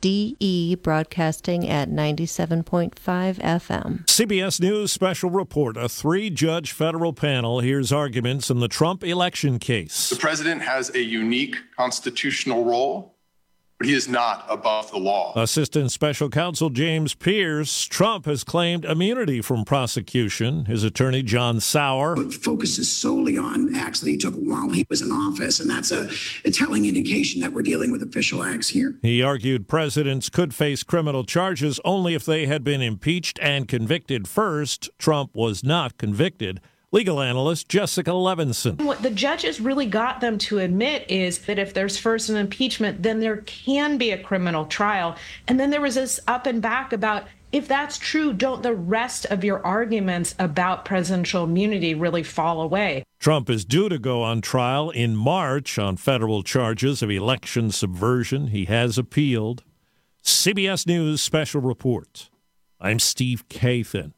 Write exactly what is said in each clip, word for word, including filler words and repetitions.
D E broadcasting at ninety-seven point five F M. C B S News special report. A three-judge federal panel hears arguments in the Trump election case. The president has a unique constitutional role, but he is not above the law. Assistant Special Counsel James Pierce. Trump has claimed immunity from prosecution. His attorney, John Sauer, It focuses solely on acts that he took while he was in office, and that's a, a telling indication that we're dealing with official acts here. He argued presidents could face criminal charges only if they had been impeached and convicted first. Trump was not convicted. Legal analyst Jessica Levinson. What the judges really got them to admit is that if there's first an impeachment, then there can be a criminal trial. And then there was this up and back about, if that's true, don't the rest of your arguments about presidential immunity really fall away? Trump is due to go on trial in March on federal charges of election subversion. He has appealed. C B S News special report. I'm Steve Kathan.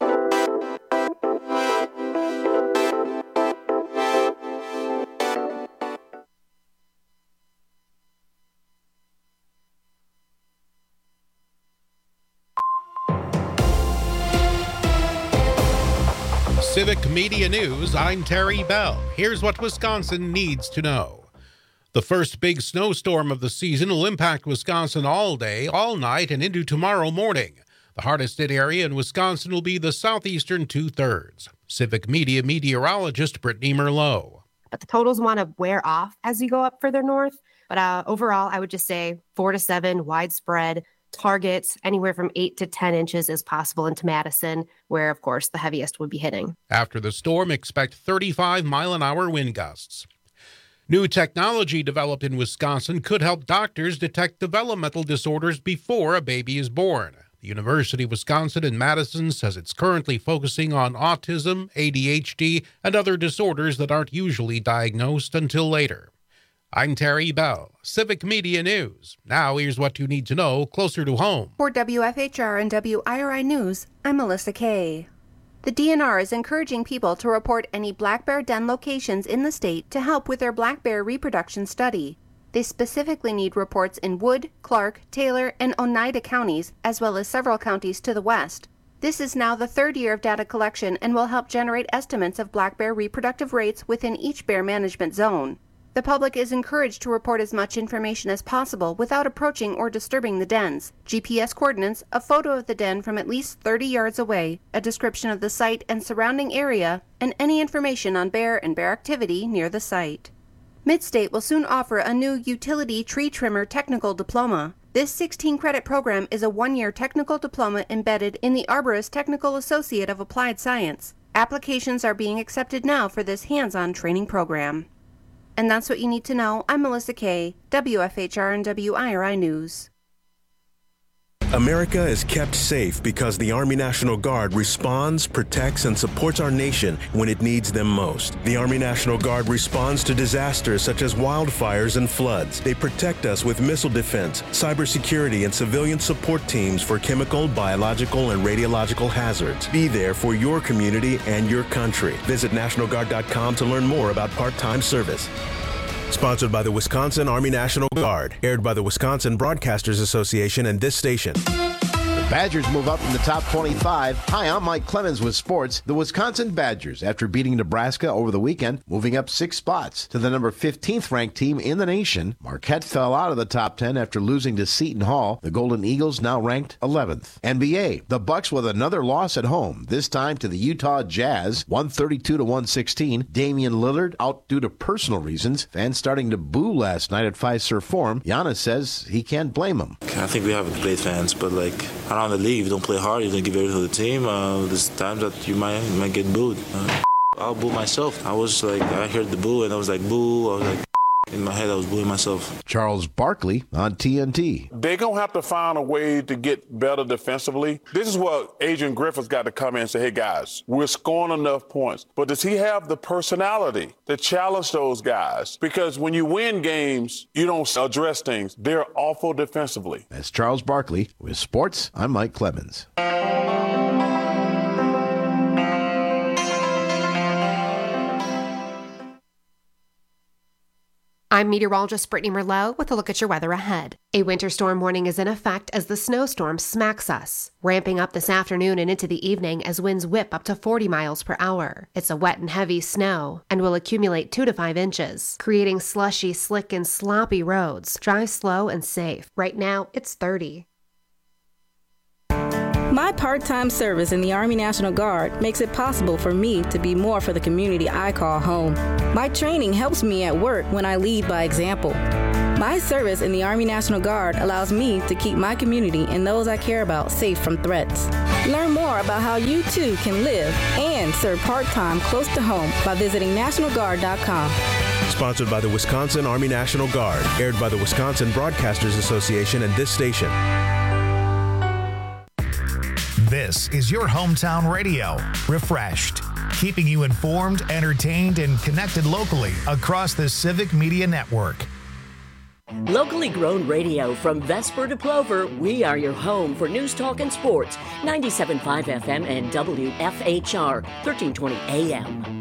Civic Media News, I'm Terry Bell. Here's what Wisconsin needs to know. The first big snowstorm of the season will impact Wisconsin all day, all night, and into tomorrow morning. The hardest hit area in Wisconsin will be the southeastern two-thirds. Civic Media meteorologist Brittany Merlot. But the totals want to wear off as you go up further north. But uh, overall, I would just say four to seven, widespread. Targets anywhere from eight to ten inches is possible into Madison, where, of course, the heaviest would be hitting. After the storm, expect thirty-five mile an hour wind gusts. New technology developed in Wisconsin could help doctors detect developmental disorders before a baby is born. The University of Wisconsin in Madison says it's currently focusing on autism, A D H D, and other disorders that aren't usually diagnosed until later. I'm Terry Bell, Civic Media News. Now here's what you need to know closer to home. For W F H R and W I R I News, I'm Melissa Kay. The D N R is encouraging people to report any black bear den locations in the state to help with their black bear reproduction study. They specifically need reports in Wood, Clark, Taylor, and Oneida counties, as well as several counties to the west. This is now the third year of data collection and will help generate estimates of black bear reproductive rates within each bear management zone. The public is encouraged to report as much information as possible without approaching or disturbing the dens. G P S coordinates, a photo of the den from at least thirty yards away, a description of the site and surrounding area, and any information on bear and bear activity near the site. Midstate will soon offer a new Utility Tree Trimmer Technical Diploma. This sixteen credit program is a one-year technical diploma embedded in the Arborist Technical Associate of Applied Science. Applications are being accepted now for this hands-on training program. And that's what you need to know. I'm Melissa Kay, W F H R and W I R I News. America is kept safe because the Army National Guard responds, protects, and supports our nation when it needs them most. The Army National Guard responds to disasters such as wildfires and floods. They protect us with missile defense, cybersecurity, and civilian support teams for chemical, biological, and radiological hazards. Be there for your community and your country. Visit National Guard dot com to learn more about part-time service. Sponsored by the Wisconsin Army National Guard. Aired by the Wisconsin Broadcasters Association and this station. The Badgers move up in the top twenty-five. Hi, I'm Mike Clemens with sports. The Wisconsin Badgers, after beating Nebraska over the weekend, moving up six spots to the number fifteenth ranked team in the nation. Marquette fell out of the top ten after losing to Seton Hall. The Golden Eagles now ranked eleventh. N B A, the Bucks with another loss at home, this time to the Utah Jazz, one thirty-two to one sixteen. Damian Lillard out due to personal reasons. Fans starting to boo last night at Fiserv Forum. Giannis says he can't blame him. I think we have great fans, but like around the league, you don't play hard, you don't give everything to the team. Uh, there's times that you might you might get booed. Uh, I'll boo myself. I was like, I heard the boo and I was like, boo. I was like, in my head, I was booing myself. Charles Barkley on T N T. They're going to have to find a way to get better defensively. This is what Adrian Griffith's got to come in and say, hey, guys, we're scoring enough points. But does he have the personality to challenge those guys? Because when you win games, you don't address things. They're awful defensively. That's Charles Barkley. With sports, I'm Mike Clemens. I'm meteorologist Brittany Merlot with a look at your weather ahead. A winter storm warning is in effect as the snowstorm smacks us, ramping up this afternoon and into the evening as winds whip up to forty miles per hour. It's a wet and heavy snow and will accumulate two to five inches, creating slushy, slick, and sloppy roads. Drive slow and safe. Right now, it's thirty. My part-time service in the Army National Guard makes it possible for me to be more for the community I call home. My training helps me at work when I lead by example. My service in the Army National Guard allows me to keep my community and those I care about safe from threats. Learn more about how you too can live and serve part-time close to home by visiting national guard dot com. Sponsored by the Wisconsin Army National Guard. Aired by the Wisconsin Broadcasters Association and this station. This is your hometown radio, Refreshed, keeping you informed, entertained, and connected locally across the Civic Media Network. Locally grown radio from Vesper to Plover, we are your home for news, talk, and sports. ninety-seven point five F M and W F H R, thirteen twenty A M.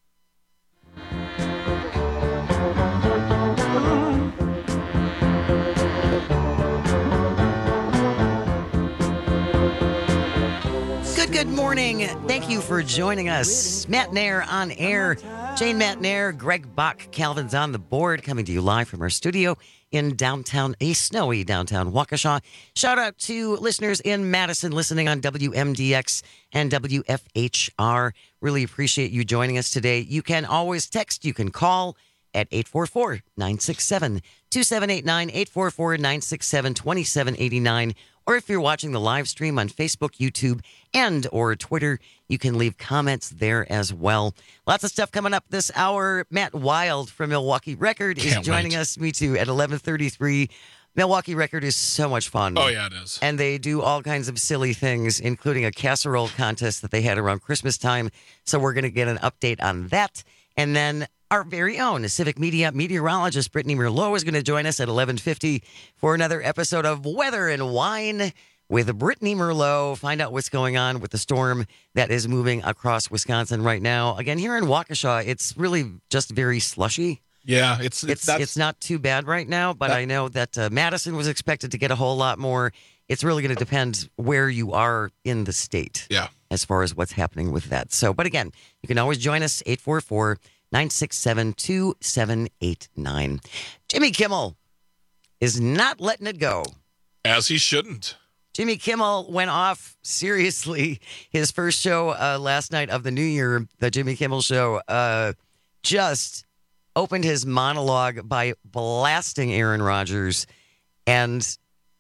Good morning. Thank you for joining us. Matt Nair on air. Jane Matt Nair, Greg Bach, Calvin's on the board, coming to you live from our studio in downtown, a snowy downtown Waukesha. Shout out to listeners in Madison listening on W M D X and W F H R. Really appreciate you joining us today. You can always text. You can call at eight four four, nine six seven, two seven eight nine, eight four four, nine six seven, two seven eight nine. Or if you're watching the live stream on Facebook, YouTube, and or Twitter, you can leave comments there as well. Lots of stuff coming up this hour. Matt Wild from Milwaukee Record is Can't joining wait. us. Me too, at eleven thirty-three. Milwaukee Record is so much fun. Oh, yeah, it is. And they do all kinds of silly things, including a casserole contest that they had around Christmas time. So we're going to get an update on that. And then our very own Civic Media meteorologist Brittany Merlot is going to join us at eleven fifty for another episode of Weather and Wine with Brittany Merlot. Find out what's going on with the storm that is moving across Wisconsin right now. Again, here in Waukesha, it's really just very slushy. Yeah, it's It's that's, it's not too bad right now, but That- I know that uh, Madison was expected to get a whole lot more. It's really going to depend where you are in the state. Yeah. As far as what's happening with that. So, but again, you can always join us, eight four four, nine six seven, two seven eight nine. Jimmy Kimmel is not letting it go. as he shouldn't. Jimmy Kimmel went off seriously. His first show uh, last night of the new year, the Jimmy Kimmel Show, uh, just opened his monologue by blasting Aaron Rodgers, and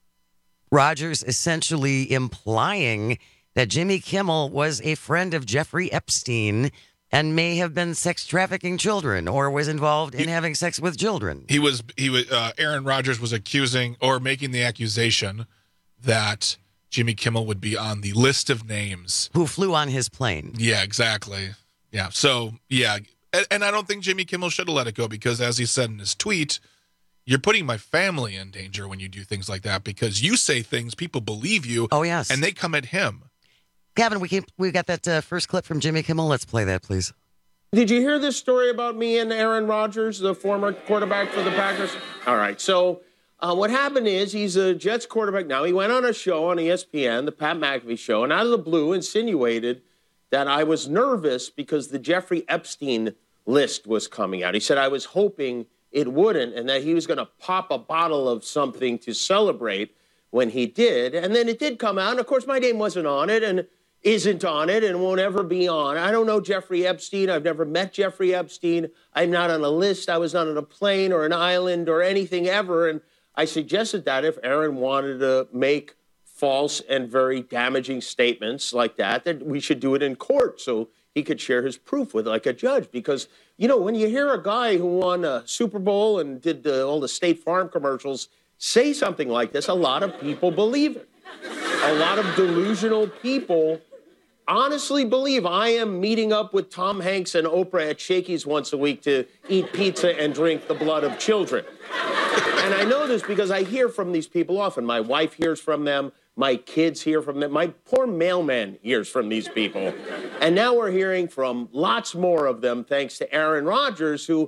Rodgers essentially implying that Jimmy Kimmel was a friend of Jeffrey Epstein and may have been sex trafficking children or was involved in he, having sex with children. He was, he was, uh, Aaron Rodgers was accusing or making the accusation that Jimmy Kimmel would be on the list of names who flew on his plane. Yeah, exactly. Yeah. So, yeah. And, and I don't think Jimmy Kimmel should have let it go because, as he said in his tweet, you're putting my family in danger when you do things like that because you say things, people believe you. Oh, yes. And they come at him. Gavin, we can, we got that uh, first clip from Jimmy Kimmel. Let's play that, please. Did you hear this story about me and Aaron Rodgers, the former quarterback for the Packers? All right. So uh, what happened is he's a Jets quarterback now. He went on a show on E S P N, the Pat McAfee show, and out of the blue insinuated that I was nervous because the Jeffrey Epstein list was coming out. He said I was hoping it wouldn't and that he was going to pop a bottle of something to celebrate when he did. And then it did come out. And, of course, my name wasn't on it and isn't on it and won't ever be on. I don't know Jeffrey Epstein. I've never met Jeffrey Epstein. I'm not on a list. I was not on a plane or an island or anything ever. And I suggested that if Aaron wanted to make false and very damaging statements like that, that we should do it in court so he could share his proof with like a judge. Because, you know, when you hear a guy who won a Super Bowl and did the, all the State Farm commercials say something like this, a lot of people believe it. A lot of delusional people honestly believe I am meeting up with Tom Hanks and Oprah at Shakey's once a week to eat pizza and drink the blood of children. And I know this because I hear from these people often. My wife hears from them. My kids hear from them. My poor mailman hears from these people. And now we're hearing from lots more of them thanks to Aaron Rodgers, who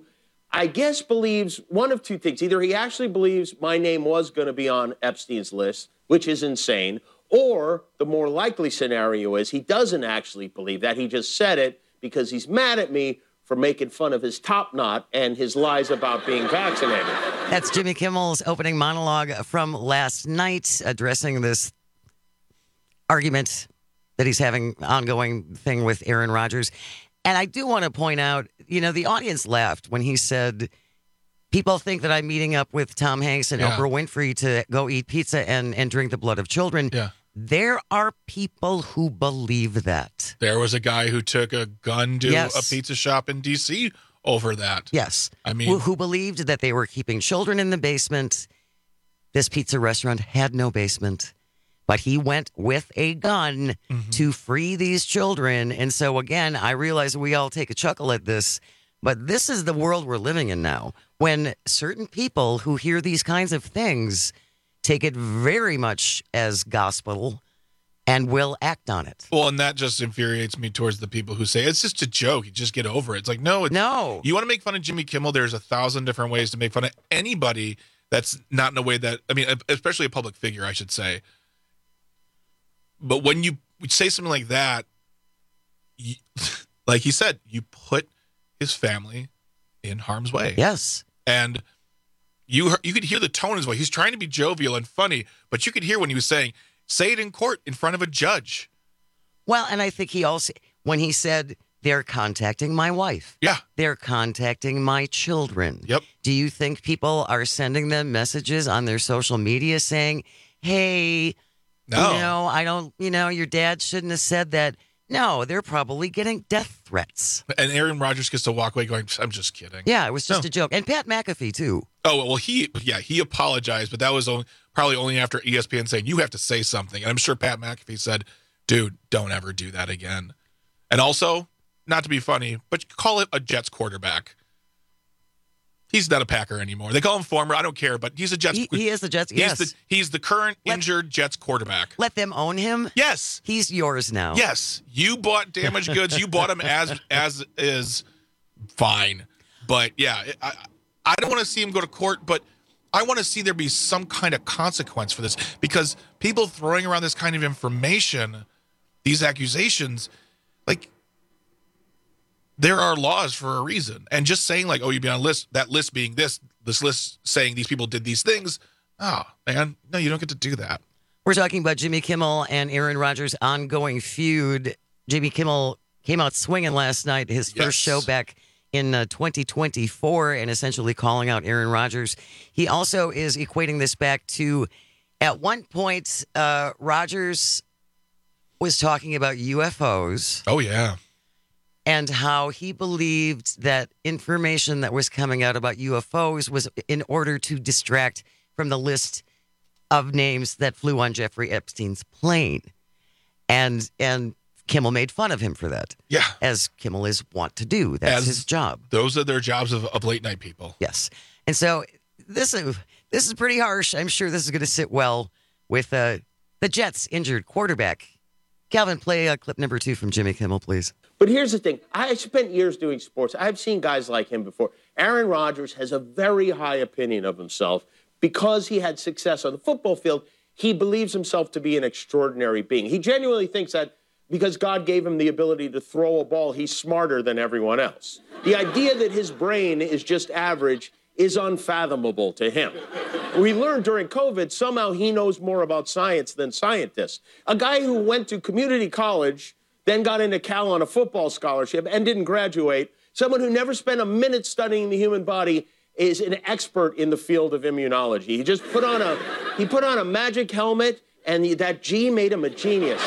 I guess believes one of two things. Either he actually believes my name was going to be on Epstein's list, which is insane, or the more likely scenario is he doesn't actually believe that. He just said it because he's mad at me for making fun of his top knot and his lies about being vaccinated. That's Jimmy Kimmel's opening monologue from last night, addressing this argument that he's having, ongoing thing with Aaron Rodgers. And I do want to point out, you know, the audience laughed when he said, people think that I'm meeting up with Tom Hanks and Yeah. Oprah Winfrey to go eat pizza and, and drink the blood of children. Yeah. There are people who believe that. There was a guy who took a gun to Yes. a pizza shop in D C over that. Yes. I mean, who, who believed that they were keeping children in the basement. This pizza restaurant had no basement, but he went with a gun Mm-hmm. to free these children. And so, again, I realize we all take a chuckle at this, but this is the world we're living in now, when certain people who hear these kinds of things take it very much as gospel and will act on it. well, and that just infuriates me towards the people who say it's just a joke. You just get over it. It's like, no, it's, no. You want to make fun of Jimmy Kimmel? There's a thousand different ways to make fun of anybody that's not in a way that, I mean, especially a public figure, I should say. But when you say something like that, you, like he said, you put his family in harm's way. Yes. And you you could hear the tone in his voice. He's trying to be jovial and funny, but you could hear when he was saying, say it in court in front of a judge. Well, and I think he also, when he said, they're contacting my wife. Yeah. They're contacting my children. Yep. Do you think people are sending them messages on their social media saying, hey, No. you know, I don't, you know, your dad shouldn't have said that. No, they're probably getting death threats. And Aaron Rodgers gets to walk away going, I'm just kidding. Yeah, it was just No. a joke. And Pat McAfee, too. Oh, well, he, yeah, he apologized, but that was only, probably only after E S P N saying, you have to say something. And I'm sure Pat McAfee said, dude, don't ever do that again. And also, not to be funny, but call it a Jets quarterback. He's not a Packer anymore. They call him former. I don't care, but he's a Jets. He, he is the Jets. He's Yes. the he's the current Let- injured Jets quarterback. Let them own him. Yes. He's yours now. Yes. You bought damaged goods. You bought him as as is. Fine. But yeah, I I don't want to see him go to court, but I want to see there be some kind of consequence for this, because people throwing around this kind of information, these accusations, like, there are laws for a reason. And just saying like, oh, you'd be on a list, that list being this, this list saying these people did these things. Oh, man, no, you don't get to do that. We're talking about Jimmy Kimmel and Aaron Rodgers' ongoing feud. Jimmy Kimmel came out swinging last night, his first Yes. show back in uh, twenty twenty-four, and essentially calling out Aaron Rodgers. He also is equating this back to, at one point, uh, Rodgers was talking about U F Os. Oh, yeah. And how he believed that information that was coming out about U F Os was in order to distract from the list of names that flew on Jeffrey Epstein's plane. And and Kimmel made fun of him for that. Yeah. As Kimmel is wont to do. That's As his job. Those are their jobs of, of late night people. Yes. And so this is, this is pretty harsh. I'm sure this is going to sit well with uh, the Jets' injured quarterback. Calvin, play uh, clip number two from Jimmy Kimmel, please. But here's the thing. I spent years doing sports. I've seen guys like him before. Aaron Rodgers has a very high opinion of himself because he had success on the football field. He believes himself to be an extraordinary being. He genuinely thinks that because God gave him the ability to throw a ball, he's smarter than everyone else. The idea that his brain is just average is unfathomable to him. We learned during COVID, somehow he knows more about science than scientists. A guy who went to community college, then got into Cal on a football scholarship and didn't graduate, someone who never spent a minute studying the human body, is an expert in the field of immunology. He just put on a, he put on a magic helmet, and that G made him a genius.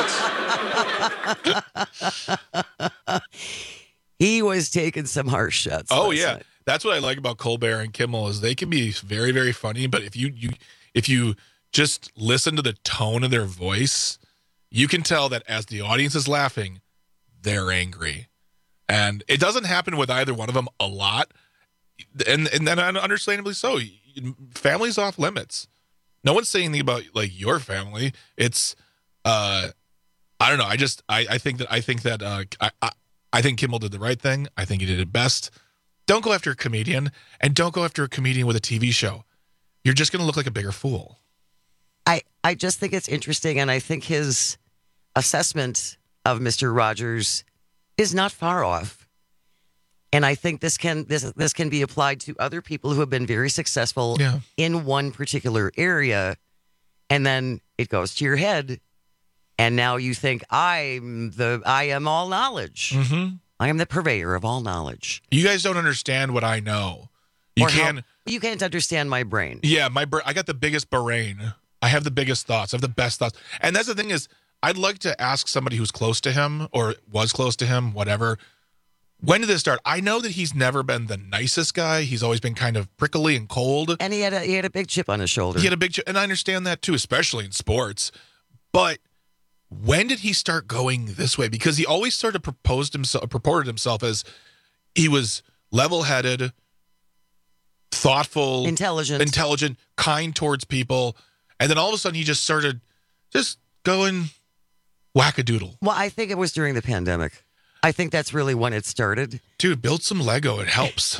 He was taking some harsh shots. Oh last yeah, night. that's what I like about Colbert and Kimmel is they can be very, very funny. But if you you if you just listen to the tone of their voice, you can tell that as the audience is laughing, they're angry, and it doesn't happen with either one of them a lot, and and then understandably so. Family's off limits. No one's saying anything about like your family. It's uh, I don't know. I just I I think that I think that uh I. I I think Kimmel did the right thing. I think he did it best. Don't go after a comedian, and don't go after a comedian with a T V show. You're just going to look like a bigger fool. I, I just think it's interesting, and I think his assessment of Mister Rogers is not far off. And I think this can this this can be applied to other people who have been very successful yeah. in one particular area, and then it goes to your head, and now you think I'm the I am all knowledge. Mm-hmm. I am the purveyor of all knowledge. You guys don't understand what I know. You Or can. how, you can't understand my brain. Yeah, my bra- I got the biggest brain. I have the biggest thoughts. I have the best thoughts. And that's the thing is, I'd like to ask somebody who's close to him or was close to him, whatever. When did this start? I know that he's never been the nicest guy. He's always been kind of prickly and cold. And he had a he had a big chip on his shoulder. He had a big chip, and I understand that too, especially in sports. But when did he start going this way? Because he always sort of proposed himself, purported himself as he was level-headed, thoughtful, intelligent, intelligent, kind towards people, and then all of a sudden he just started just going wackadoodle. Well, I think it was during the pandemic. I think that's really when it started. Dude, build some Lego. It helps.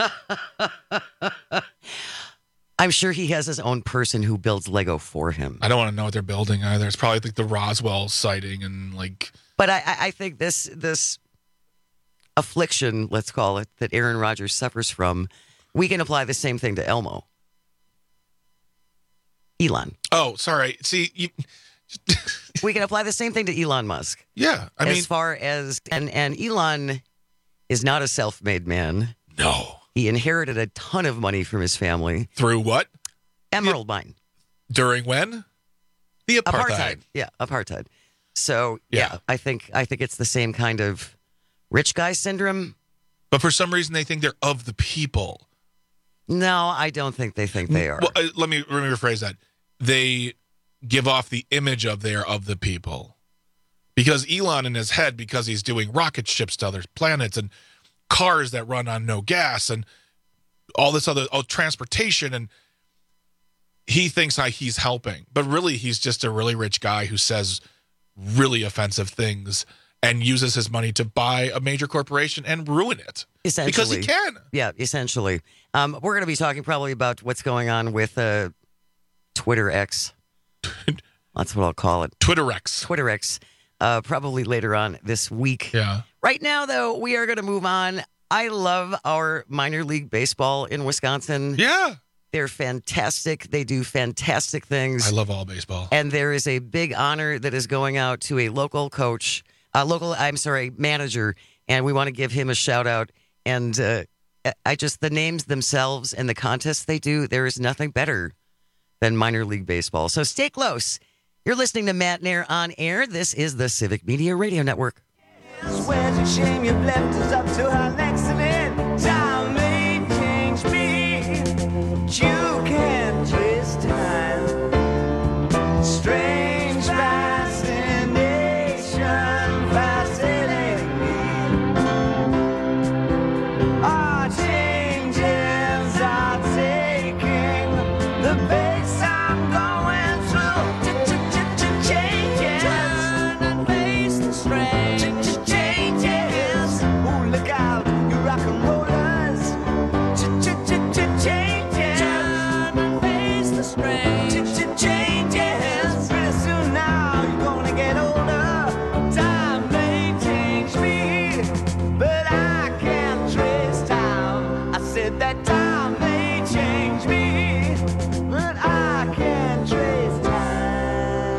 I'm sure he has his own person who builds Lego for him. I don't want to know what they're building either. It's probably like the Roswell sighting and like. But I, I think this this affliction, let's call it, that Aaron Rodgers suffers from, we can apply the same thing to Elmo. Elon. Oh, sorry. See, you. We can apply the same thing to Elon Musk. Yeah, I mean, as far as and and Elon is not a self-made man. No, he inherited a ton of money from his family through what? Emerald the, Mine. During when? The apartheid. apartheid. Yeah, apartheid. So yeah. yeah, I think I think it's the same kind of rich guy syndrome. But for some reason, they think they're of the people. No, I don't think they think they are. Well, uh, let me let me rephrase that. They give off the image of they're of the people. Because Elon in his head, because he's doing rocket ships to other planets and cars that run on no gas and all this other oh, transportation, and he thinks like he's helping. But really, he's just a really rich guy who says really offensive things and uses his money to buy a major corporation and ruin it. Essentially. Because he can. Yeah, essentially. Um, we're going to be talking probably about what's going on with uh, Twitter X. That's what I'll call it. Twitter X. Twitter X. Uh, probably later on this week. Yeah. Right now, though, we are going to move on. I love our minor league baseball in Wisconsin. Yeah. They're fantastic. They do fantastic things. I love all baseball. And there is a big honor that is going out to a local coach, a local, I'm sorry, manager, and we want to give him a shout out. And uh, I just, the names themselves and the contests they do, there is nothing better than minor league baseball. So stay close. You're listening to Matt Nair on air. This is the Civic Media Radio Network. Swears a shame you've left us up to our accident. Time may change me, but you can't twist time. Strange fascination, fascinating me. Our changes are taking the pace I'm going through. Changes, turn and face the strange. Changes, ooh, look out, you rock and rollers. Changes, turn and face the strange. Changes, pretty soon now you're gonna get older. Time may change me, but I can't trace time. I said that time may change me, but I can't trace time.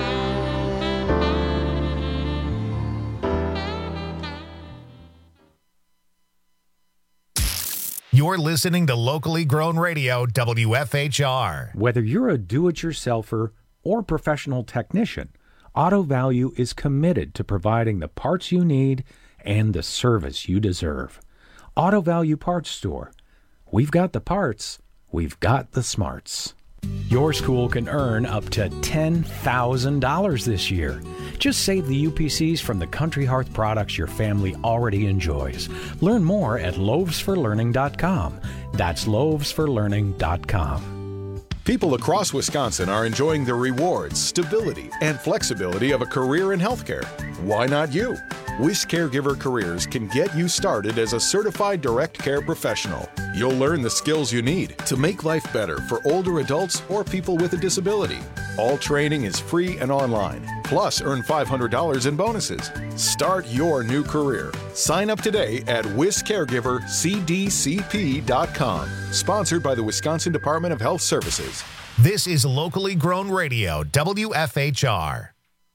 You're listening to locally grown radio, W F H R. Whether you're a do-it-yourselfer or professional technician, Auto Value is committed to providing the parts you need and the service you deserve. Auto Value Parts Store. We've got the parts. We've got the smarts. Your school can earn up to ten thousand dollars this year. Just save the U P Cs from the Country Hearth products your family already enjoys. Learn more at loaves for learning dot com. That's loaves for learning dot com. People across Wisconsin are enjoying the rewards, stability, and flexibility of a career in healthcare. Why not you? Wish Caregiver Careers can get you started as a certified direct care professional. You'll learn the skills you need to make life better for older adults or people with a disability. All training is free and online. Plus, earn five hundred dollars in bonuses. Start your new career. Sign up today at wish caregiver c d c p dot com. Sponsored by the Wisconsin Department of Health Services. This is locally grown radio, W F H R.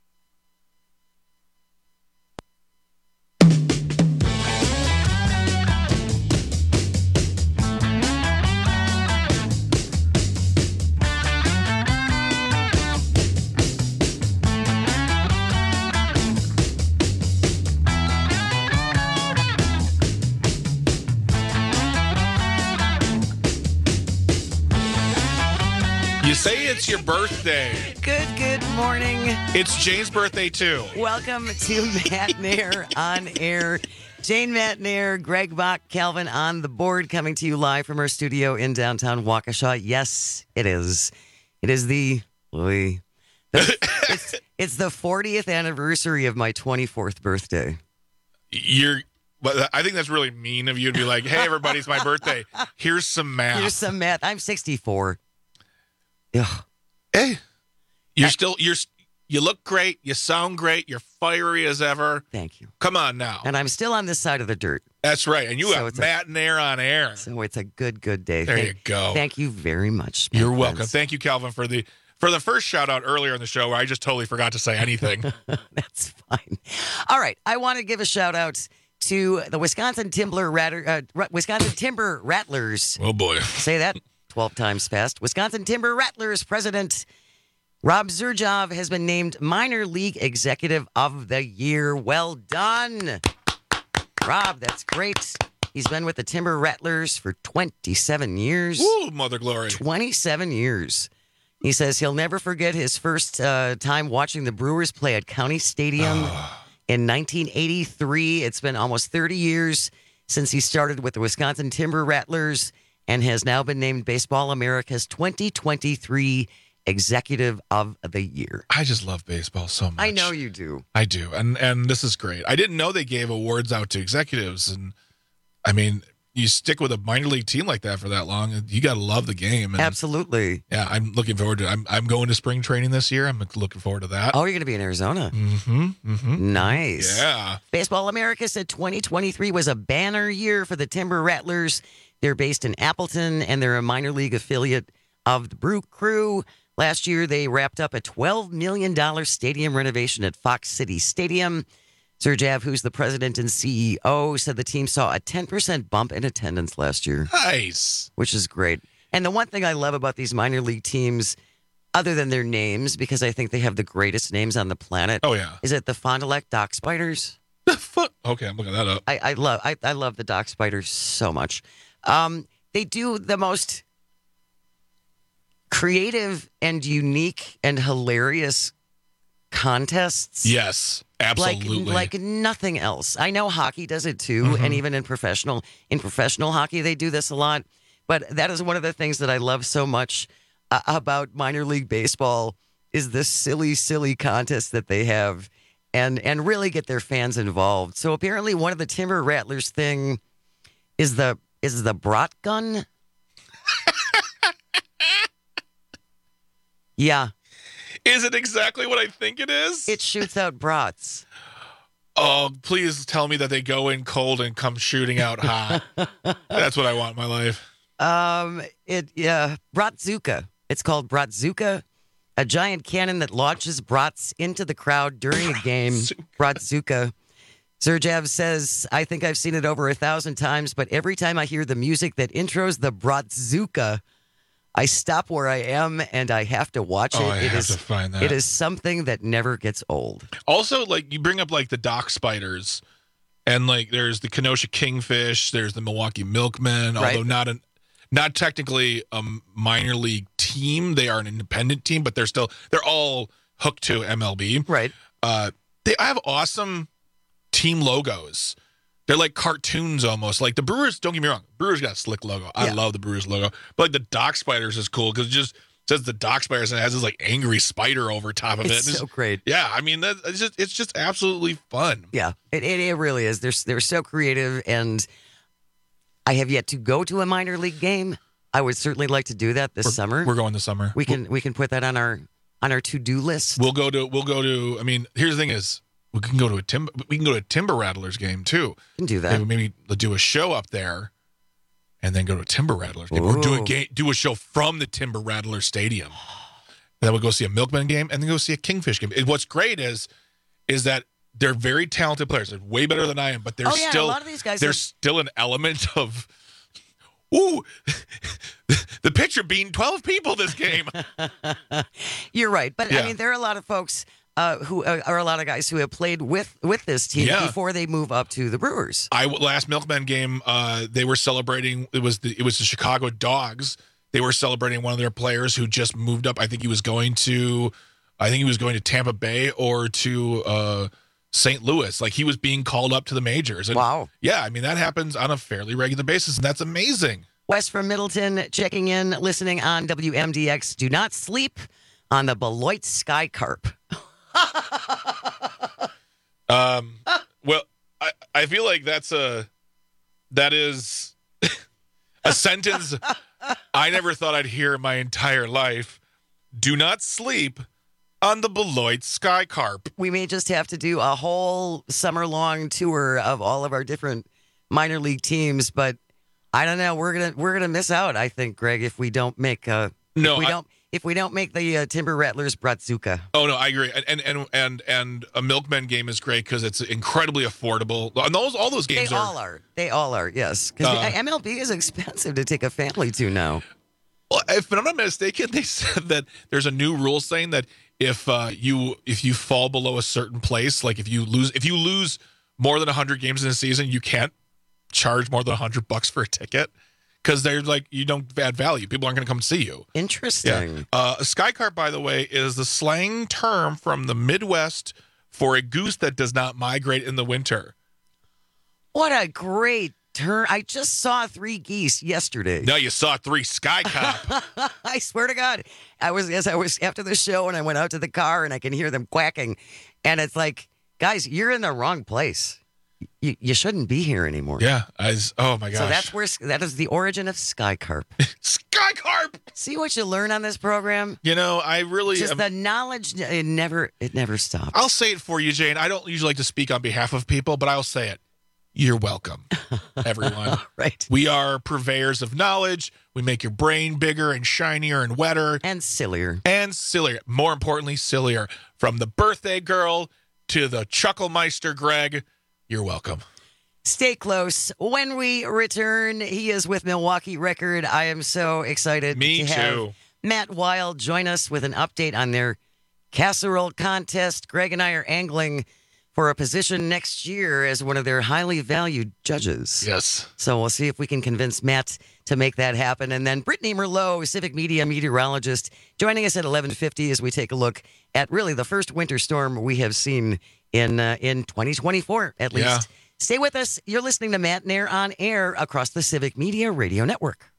You say it's your birthday. Good, good morning. It's Jane's birthday, too. Welcome to Matt Nair on Air. Jane, Matt Nair, Greg Bach, Calvin on the board, coming to you live from our studio in downtown Waukesha. Yes, it is. It is the... the it's, it's the fortieth anniversary of my twenty-fourth birthday. You're... But I think that's really mean of you to be like, hey, everybody, it's my birthday. Here's some math. Here's some math. I'm sixty-four. Ugh. Hey, you're still you're you look great. You sound great. You're fiery as ever. Thank you. Come on now. And I'm still on this side of the dirt. That's right. And you So have it's a- Matt Nair on air. So it's a good, good day. There thank, you go. Thank you very much. my You're welcome. friends. Thank you, Calvin, for the for the first shout out earlier in the show where I just totally forgot to say anything. That's fine. All right. I want to give a shout out to the Wisconsin Timber Ratter, uh, Ra- Wisconsin Timber Rattlers. Oh boy. Say that twelve times fast. Wisconsin Timber Rattlers president Rob Zurjov has been named Minor League Executive of the Year. Well done, Rob. That's great. He's been with the Timber Rattlers for twenty-seven years. Woo, Mother Glory. twenty-seven years. He says he'll never forget his first uh, time watching the Brewers play at County Stadium in nineteen eighty-three. It's been almost thirty years since he started with the Wisconsin Timber Rattlers and has now been named Baseball America's twenty twenty-three Executive of the Year. I just love baseball so much. I know you do. I do. And and this is great. I didn't know they gave awards out to executives. And I mean, you stick with a minor league team like that for that long, you got to love the game. And Absolutely. yeah, I'm looking forward to it. I'm, I'm going to spring training this year. I'm looking forward to that. Oh, you're going to be in Arizona. Mm-hmm. Mm-hmm. Nice. Yeah. Baseball America said twenty twenty-three was a banner year for the Timber Rattlers. They're based in Appleton, and they're a minor league affiliate of the Brew Crew. Last year, they wrapped up a twelve million dollars stadium renovation at Fox City Stadium. Zurjov, who's the president and C E O, said the team saw a ten percent bump in attendance last year. Nice. Which is great. And the one thing I love about these minor league teams, other than their names, because I think they have the greatest names on the planet. Oh, yeah. Is it the Fond du Lac Dock Spiders? Okay, I'm looking that up. I, I love I, I love the Dock Spiders so much. Um, they do the most creative and unique and hilarious contests. Yes, absolutely. Like, like nothing else. I know hockey does it too, Mhm. and even in professional in professional hockey they do this a lot. But that is one of the things that I love so much uh, about minor league baseball is the silly, silly contests that they have, and and really get their fans involved. So apparently, one of the Timber Rattlers thing is the is the brat gun. Yeah. Is it exactly what I think it is? It shoots out brats. Oh, please tell me that they go in cold and come shooting out hot. That's what I want in my life. Um, it yeah, Bratzuka. It's called Bratzuka, a giant cannon that launches brats into the crowd during a game. Bratzuka. Zurjov says, I think I've seen it over a thousand times, but every time I hear the music that intros the Bratzuka, I stop where I am and I have to watch it. Oh, I it have is, to find that. It is something that never gets old. Also, like, you bring up, like, the dock spiders, and, like, there's the Kenosha Kingfish, there's the Milwaukee Milkmen, Right. although not an not technically a minor league team. They are an independent team, but they're still, they're all hooked to M L B. Right. Uh, they have awesome team logos. They're like cartoons almost. Like the Brewers, don't get me wrong, Brewers got a slick logo. I Yeah. love the Brewers logo. But like the Dock Spiders is cool because just says the dock spiders and it has this like angry spider over top of it. It's so great. Yeah, I mean that it's just it's just absolutely fun. Yeah, it, it it really is. They're they're so creative, and I have yet to go to a minor league game. I would certainly like to do that this we're, summer. We're going this summer. We can we can put that on our on our to do list. We'll go to we'll go to. I mean, here's the thing: is we can go to a timber we can go to a Timber Rattlers game too. We can do that. Maybe, maybe do a show up there. And then go to a Timber Rattlers game. Or do a game, do a show from the Timber Rattlers Stadium. And then we'll go see a Milkman game and then go see a Kingfish game. And what's great is, is that they're very talented players. They're way better than I am, but there's oh, yeah, still a lot of these guys there's are... still an element of, ooh, the pitcher being twelve people this game. You're right, but Yeah. I mean, there are a lot of folks uh, who uh, are a lot of guys who have played with with this team Yeah. before they move up to the Brewers. I last Milkman game, uh, they were celebrating. It was the it was the Chicago Dogs. They were celebrating one of their players who just moved up. I think he was going to, I think he was going to Tampa Bay or to uh, Saint Louis. Like he was being called up to the majors. And wow. Yeah, I mean that happens on a fairly regular basis, and that's amazing. Wes from Middleton checking in, listening on W M D X. Do not sleep on the Beloit Sky Carp. Um, well, I, I feel like that's a, that is a sentence I never thought I'd hear in my entire life. Do not sleep on the Beloit Sky Carp. We may just have to do a whole summer-long tour of all of our different minor league teams, but I don't know. We're gonna we're gonna miss out. I think, Greg, if we don't make uh, No, if we I- don't if we don't make the uh, Timber Rattlers Bratzuka. Oh no, I agree. And and and and a Milkman game is great because it's incredibly affordable. And those all those games They are. all are. They all are. Yes, because Uh, M L B is expensive to take a family to now. Well, if I'm not mistaken, they said that there's a new rule saying that if uh, you if you fall below a certain place, like if you lose if you lose more than one hundred games in a season, you can't charge more than one hundred bucks for a ticket because they're like you don't add value. People aren't going to come see you. Interesting. Yeah. Uh, a sky carp, by the way, is the slang term from the Midwest for a goose that does not migrate in the winter. What a great turn! I just saw three geese yesterday. No, you saw three sky carp. I swear to God, I was as I was after the show and I went out to the car and I can hear them quacking, and it's like, guys, you're in the wrong place. You you shouldn't be here anymore. Yeah, I was, oh my gosh. So that's where that is the origin of sky carp. Sky carp. See what you learn on this program. You know, I really Just am- the knowledge. It never it never stops. I'll say it for you, Jane. I don't usually like to speak on behalf of people, but I'll say it. You're welcome, everyone. Right. We are purveyors of knowledge. We make your brain bigger and shinier and wetter. And sillier. And sillier. More importantly, sillier. From the birthday girl to the Chucklemeister Greg, you're welcome. Stay close. When we return, he is with Milwaukee Record. I am so excited Me to have too. Matt Wild join us with an update on their casserole contest. Greg and I are angling for a position next year as one of their highly valued judges. Yes. So we'll see if we can convince Matt to make that happen. And then Brittany Merlot, Civic Media meteorologist, joining us at eleven fifty as we take a look at really the first winter storm we have seen in uh, in twenty twenty-four, at least. Yeah. Stay with us. You're listening to Matt Nair on air across the Civic Media Radio Network.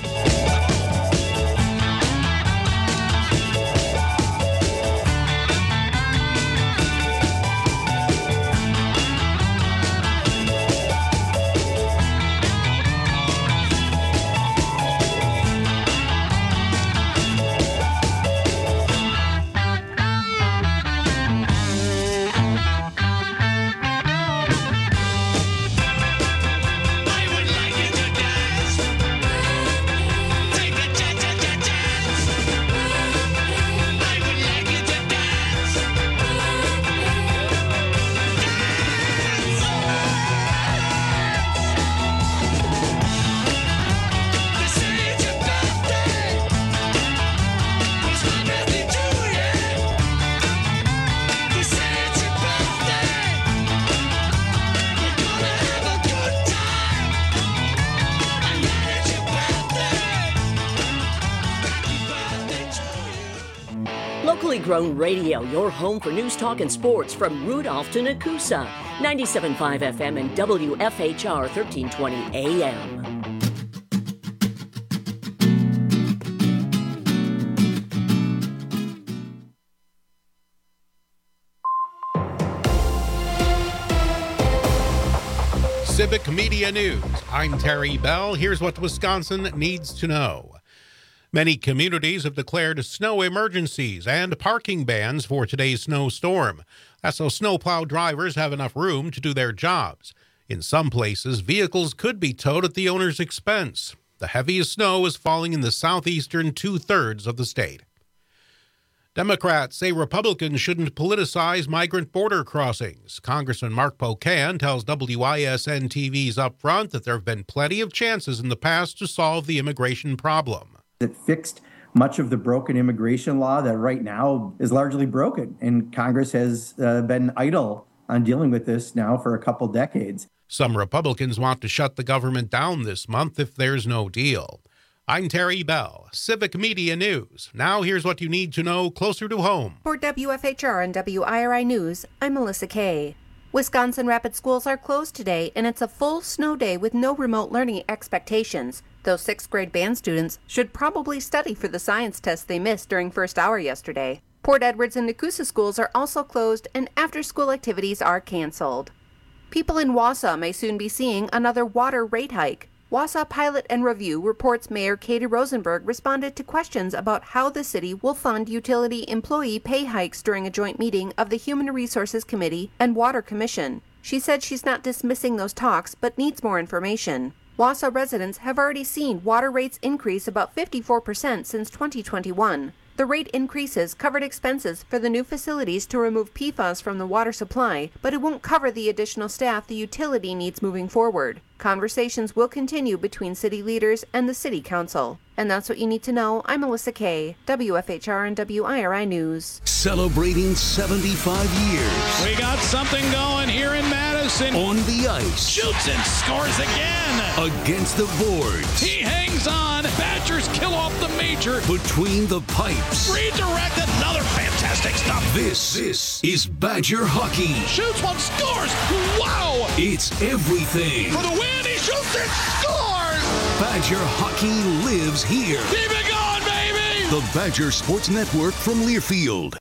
Locally grown radio, your home for news, talk, and sports from Rudolph to Nakusa. ninety-seven point five F M and W F H R thirteen twenty A M. Civic Media News. I'm Terry Bell. Here's what Wisconsin needs to know. Many communities have declared snow emergencies and parking bans for today's snowstorm. That's so snowplow drivers have enough room to do their jobs. In some places, vehicles could be towed at the owner's expense. The heaviest snow is falling in the southeastern two-thirds of the state. Democrats say Republicans shouldn't politicize migrant border crossings. Congressman Mark Pocan tells W I S N T V's Upfront that there have been plenty of chances in the past to solve the immigration problem. It fixed much of the broken immigration law that right now is largely broken, and Congress has uh, been idle on dealing with this now for a couple decades. Some Republicans want to shut the government down this month if there's no deal. I'm Terry Bell, Civic Media News. Now here's what you need to know closer to home. For W F H R and W I R I News, I'm Melissa Kay. Wisconsin Rapid schools are closed today, and it's a full snow day with no remote learning expectations. Those sixth grade band students should probably study for the science test they missed during first hour yesterday. Port Edwards and Nakusa schools are also closed, and after-school activities are canceled. People in Wausau may soon be seeing another water rate hike. Wausau Pilot and Review reports Mayor Katie Rosenberg responded to questions about how the city will fund utility employee pay hikes during a joint meeting of the Human Resources Committee and Water Commission. She said she's not dismissing those talks, but needs more information. Wausau residents have already seen water rates increase about fifty-four percent since twenty twenty-one. The rate increases covered expenses for the new facilities to remove P FAS from the water supply, but it won't cover the additional staff the utility needs moving forward. Conversations will continue between city leaders and the city council. And that's what you need to know. I'm Melissa Kay, W F H R and W I R I News. Celebrating seventy-five years. We got something going here in Madison. On the ice. Shoots and scores again. Against the boards. He hangs on. Badgers kill off the major. Between the pipes. Redirect, another fantastic stop. This, this is Badger hockey. Shoots one, scores. Wow. It's everything. For the win, he shoots and scores. Badger hockey lives here. Keep it going, baby. The Badger Sports Network from Learfield.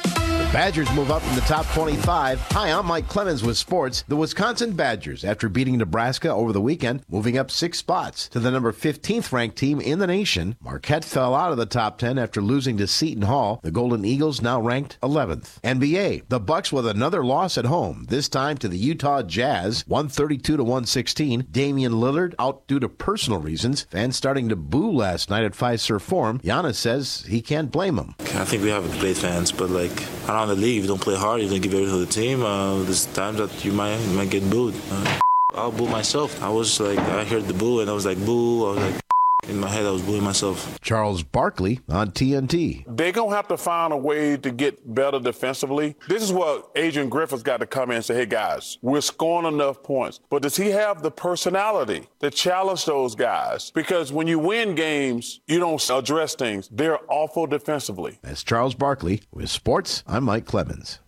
Badgers move up in the top twenty-five. Hi, I'm Mike Clemens with sports. The Wisconsin Badgers, after beating Nebraska over the weekend, moving up six spots to the number fifteenth ranked team in the nation. Marquette fell out of the top ten after losing to Seton Hall. The Golden Eagles now ranked eleventh. N B A, the Bucks with another loss at home, this time to the Utah Jazz, one thirty-two to one sixteen. Damian Lillard out due to personal reasons. Fans starting to boo last night at Fiserv Forum. Giannis says he can't blame him. I think we have great fans, but like around the league, you don't play hard, you don't give everything to the team. Uh, there's times that you might you might get booed. Uh, I'll boo myself. I was like, I heard the boo and I was like, boo. I was like, in my head, I was booing myself. Charles Barkley on T N T. They're going to have to find a way to get better defensively. This is what Adrian Griffith's got to come in and say, hey, guys, we're scoring enough points. But does he have the personality to challenge those guys? Because when you win games, you don't address things. They're awful defensively. That's Charles Barkley. With sports, I'm Mike Clemens.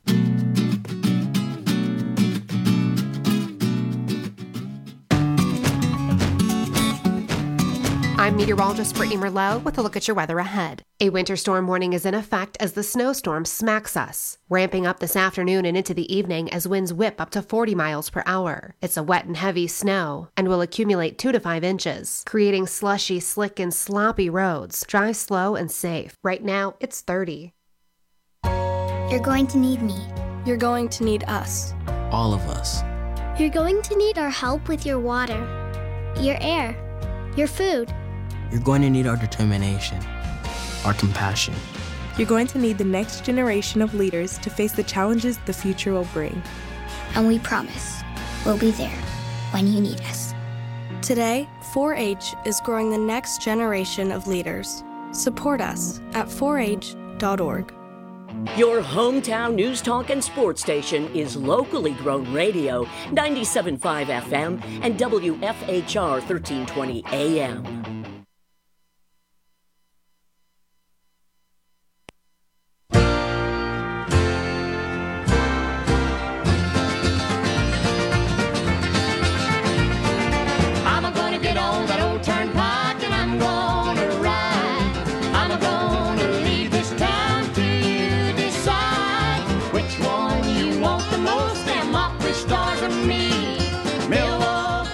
I'm meteorologist Brittany Merlot with a look at your weather ahead. A winter storm warning is in effect as the snowstorm smacks us, ramping up this afternoon and into the evening as winds whip up to forty miles per hour. It's a wet and heavy snow and will accumulate two to five inches, creating slushy, slick, and sloppy roads. Drive slow and safe. Right now, it's thirty. You're going to need me. You're going to need us. All of us. You're going to need our help with your water, your air, your food. You're going to need our determination, our compassion. You're going to need the next generation of leaders to face the challenges the future will bring. And we promise, we'll be there when you need us. Today, four H is growing the next generation of leaders. Support us at four H dot org. Your hometown news, talk, and sports station is locally grown radio, ninety-seven point five F M and W F H R thirteen twenty A M. I'm gonna get on that old turnpike and I'm gonna ride. I'm gonna leave this town till you decide which one you want the most. Them Opry stars or me, Milwaukee.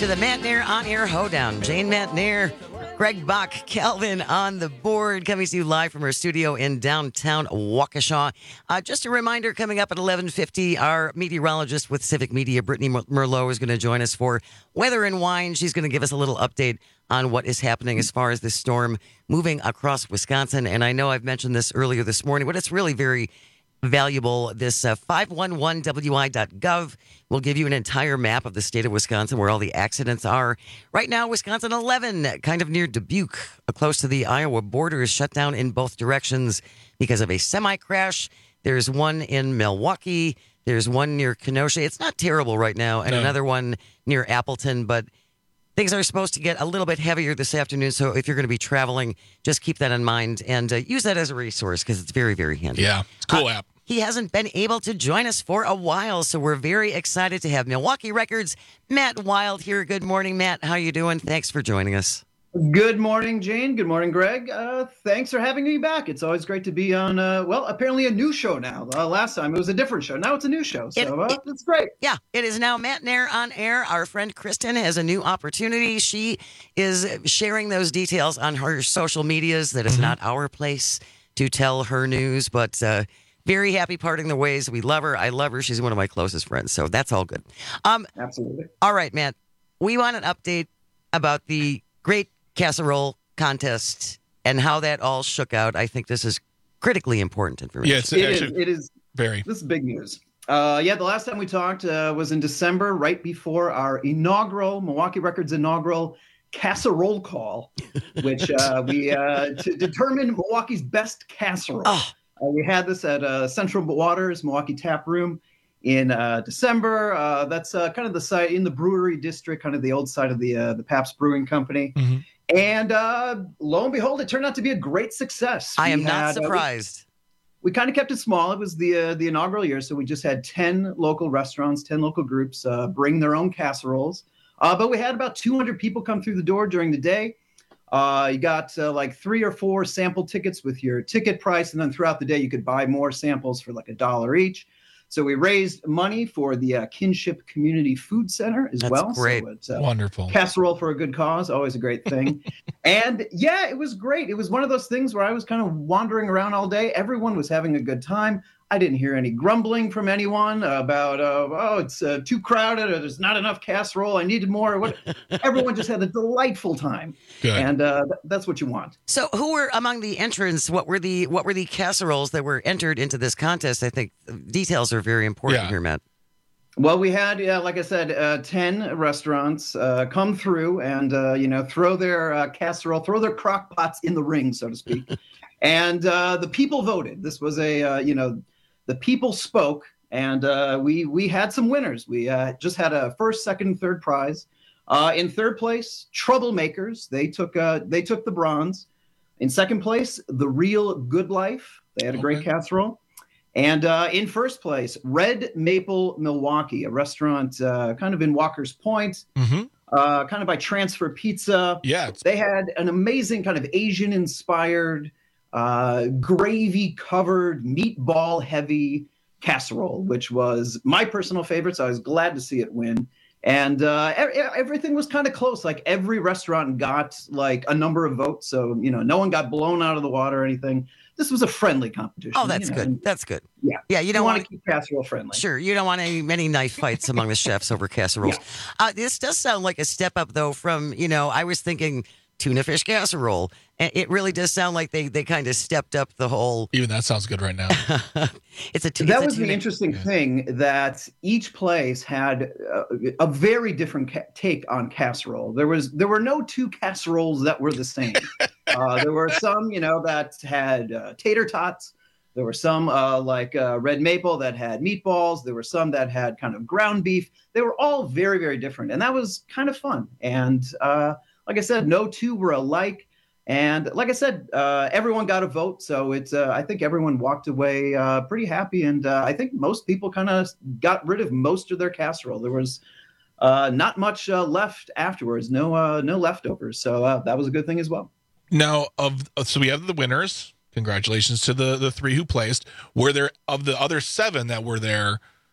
the Matt Nair On Air Hoedown. Jane Matt Nair, Greg Bach, Calvin on the board, coming to you live from our studio in downtown Waukesha. Uh, just a reminder, coming up at eleven fifty, our meteorologist with Civic Media, Brittany Merlot, is going to join us for Weather and Wine. She's going to give us a little update on what is happening as far as this storm moving across Wisconsin. And I know I've mentioned this earlier this morning, but it's really very valuable. This uh, five one one W I dot gov will give you an entire map of the state of Wisconsin where all the accidents are. Right now, Wisconsin eleven, kind of near Dubuque, uh, close to the Iowa border, is shut down in both directions because of a semi-crash. There's one in Milwaukee. There's one near Kenosha. It's not terrible right now. And no. Another one near Appleton, but things are supposed to get a little bit heavier this afternoon, so if you're going to be traveling, just keep that in mind and uh, use that as a resource because it's very, very handy. Yeah, it's a cool uh, app. He hasn't been able to join us for a while, so we're very excited to have Milwaukee Records' Matt Wild here. Good morning, Matt. How you doing? Thanks for joining us. Good morning, Jane. Good morning, Greg. Uh, thanks for having me back. It's always great to be on, uh, well, apparently a new show now. Uh, last time it was a different show. Now it's a new show, so it, uh, it, it's great. Yeah, it is now Matt Nair On Air. Our friend Kristen has a new opportunity. She is sharing those details on her social medias. That is mm-hmm. not our place to tell her news, but uh, very happy parting the ways. We love her. I love her. She's one of my closest friends, so that's all good. Um, Absolutely. All right, Matt. We want an update about the Great Casserole contest and how that all shook out. I think this is critically important information. Yeah, it's it actually is. It is very. This is big news. Uh, yeah, the last time we talked uh, was in December, right before our inaugural Milwaukee Records inaugural casserole call, which uh, we uh, to determine Milwaukee's best casserole. Oh. Uh, we had this at uh, Central Waters Milwaukee Tap Room in uh, December. Uh, that's uh, kind of the site in the brewery district, kind of the old side of the uh, the Pabst Brewing Company. Mm-hmm. And uh, lo and behold, it turned out to be a great success. I am we not had, surprised. Uh, we we kind of kept it small. It was the uh, the inaugural year, so we just had ten local restaurants, ten local groups uh, bring their own casseroles. Uh, but we had about two hundred people come through the door during the day. Uh, you got uh, like three or four sample tickets with your ticket price, and then throughout the day you could buy more samples for like a dollar each. So we raised money for the uh, Kinship Community Food Center as That's well. Great. So it's, uh, Wonderful. Casserole for a good cause, always a great thing. And yeah, it was great. It was one of those things where I was kind of wandering around all day. Everyone was having a good time. I didn't hear any grumbling from anyone about, uh, oh, it's uh, too crowded or there's not enough casserole. I needed more. What? Everyone just had a delightful time. Good. And uh, th- that's what you want. So, who were among the entrants? What were the what were the casseroles that were entered into this contest? I think details are very important Yeah. here, Matt. Well, we had, yeah, like I said, uh, ten restaurants uh, come through and, uh, you know, throw their uh, casserole, throw their crock pots in the ring, so to speak. And uh, the people voted. This was a, uh, you know, the people spoke, and uh, we we had some winners. We uh, just had a first, second, and third prize. Uh, in third place, Troublemakers. They took uh, they took the bronze. In second place, The Real Good Life. They had a great Okay. casserole. And uh, in first place, Red Maple Milwaukee, a restaurant uh, kind of in Walker's Point, Mm-hmm. uh, kind of by Transfer Pizza. Yeah. It's, They had an amazing kind of Asian-inspired, uh, gravy-covered, meatball-heavy casserole, which was my personal favorite, so I was glad to see it win. And uh, e- everything was kind of close. Like every restaurant got like a number of votes, so you know, no one got blown out of the water or anything. This was a friendly competition. Oh, that's you know, good. and- That's good. Yeah, Yeah, you don't want want to keep casserole friendly. Sure, you don't want any many knife fights among the chefs over casseroles. Uh, this does sound like a step up, though. From you know, I was thinking tuna fish casserole, and it really does sound like they they kind of stepped up the whole. even that sounds good right now. It's a t- That it's a was the tuna- interesting thing, that each place had uh, a very different ca- take on casserole. There was there were no two casseroles that were the same. uh, there were some, you know, that had uh, tater tots. There were some uh, like uh, Red Maple that had meatballs. There were some that had kind of ground beef. They were all very, very different, and that was kind of fun. And uh, like I said, no two were alike. And like I said, uh, everyone got a vote, so it's. Uh, I think everyone walked away uh, pretty happy, and uh, I think most people kind of got rid of most of their casserole. There was uh, not much uh, left afterwards, no, uh, no leftovers. So uh, that was a good thing as well. Now, of so we have the winners. Congratulations to the the three who placed. Were there, of the other seven that were there,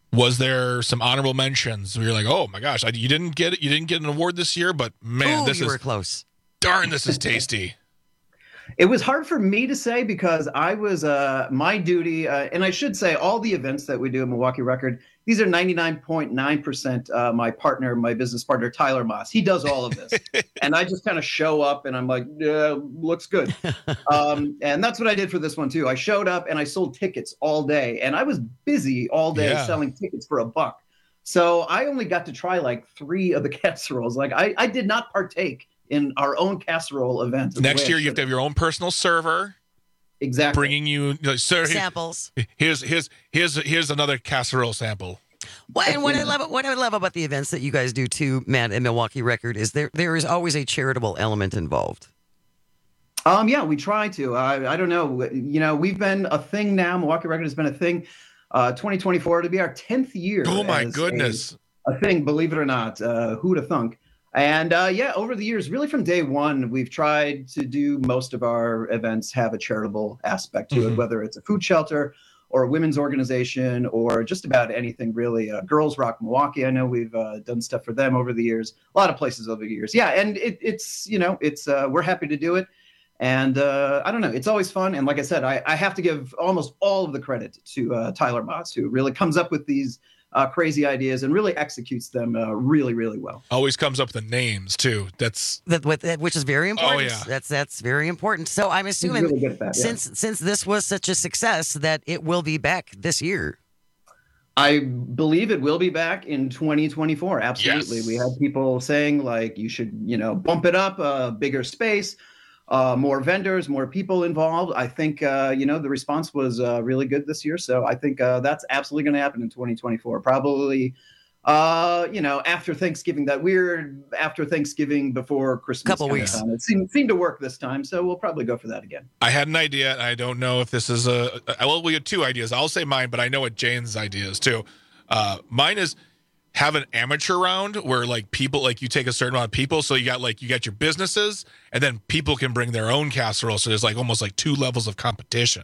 Was there some honorable mentions where you're like, oh my gosh, I, you didn't get it, you didn't get an award this year, but man, Ooh, this you is were close. Darn, this is tasty. It was hard for me to say because I was uh, my duty, uh, and I should say all the events that we do at Milwaukee Record, these are ninety-nine point nine percent uh, my partner, my business partner, Tyler Moss. He does all of this. And I just kind of show up and I'm like, yeah, looks good. um, and that's what I did for this one too. I showed up and I sold tickets all day and I was busy all day Yeah. selling tickets for a buck. So I only got to try like three of the casseroles. Like I, I did not partake in our own casserole event. the Next way I year, you have should to have your own personal server. Exactly. Bringing you, like, sir, here- Samples. Here's here's here's here's another casserole sample. Well, and what I love, what I love about the events that you guys do too, Matt, and Milwaukee Record is there. There is always a charitable element involved. Um, yeah, we try to. I, I don't know. You know, we've been a thing now. Milwaukee Record has been a thing. Uh, twenty twenty-four to be our tenth year. Oh my as goodness. A, a thing, believe it or not. Uh, who'd have thunk? And uh, yeah, over the years, really from day one, we've tried to do most of our events have a charitable aspect to Mhm. it, whether it's a food shelter or a women's organization or just about anything really. Uh, Girls Rock Milwaukee, I know we've uh, done stuff for them over the years. A lot of places over the years. Yeah, and it, it's, you know, it's uh, we're happy to do it. And uh, I don't know, it's always fun. And like I said, I, I have to give almost all of the credit to uh, Tyler Moss, who really comes up with these uh, crazy ideas and really executes them uh, really, really well. Always comes up with the names too. That's That, with, that- which is very important. Oh, yeah. That's that's very important. So I'm assuming really good at that, yeah. since since this was such a success that it will be back this year. I believe it will be back in twenty twenty-four. Absolutely. Yes. We had people saying like you should, you know, bump it up, uh, bigger space, uh, more vendors, more people involved. I think, uh, you know, the response was uh, really good this year. So I think uh, that's absolutely going to happen in twenty twenty-four. Probably, uh, you know, after Thanksgiving, that weird after Thanksgiving before Christmas. Couple kind of weeks. time. It seemed, seemed to work this time. So we'll probably go for that again. I had an idea. And I don't know if this is a. Well, we had two ideas. I'll say mine, but I know what Jane's idea is too. Uh, mine is have an amateur round where like people like you take a certain amount of people, so you got like you got your businesses, and then people can bring their own casserole. So there's like almost like two levels of competition.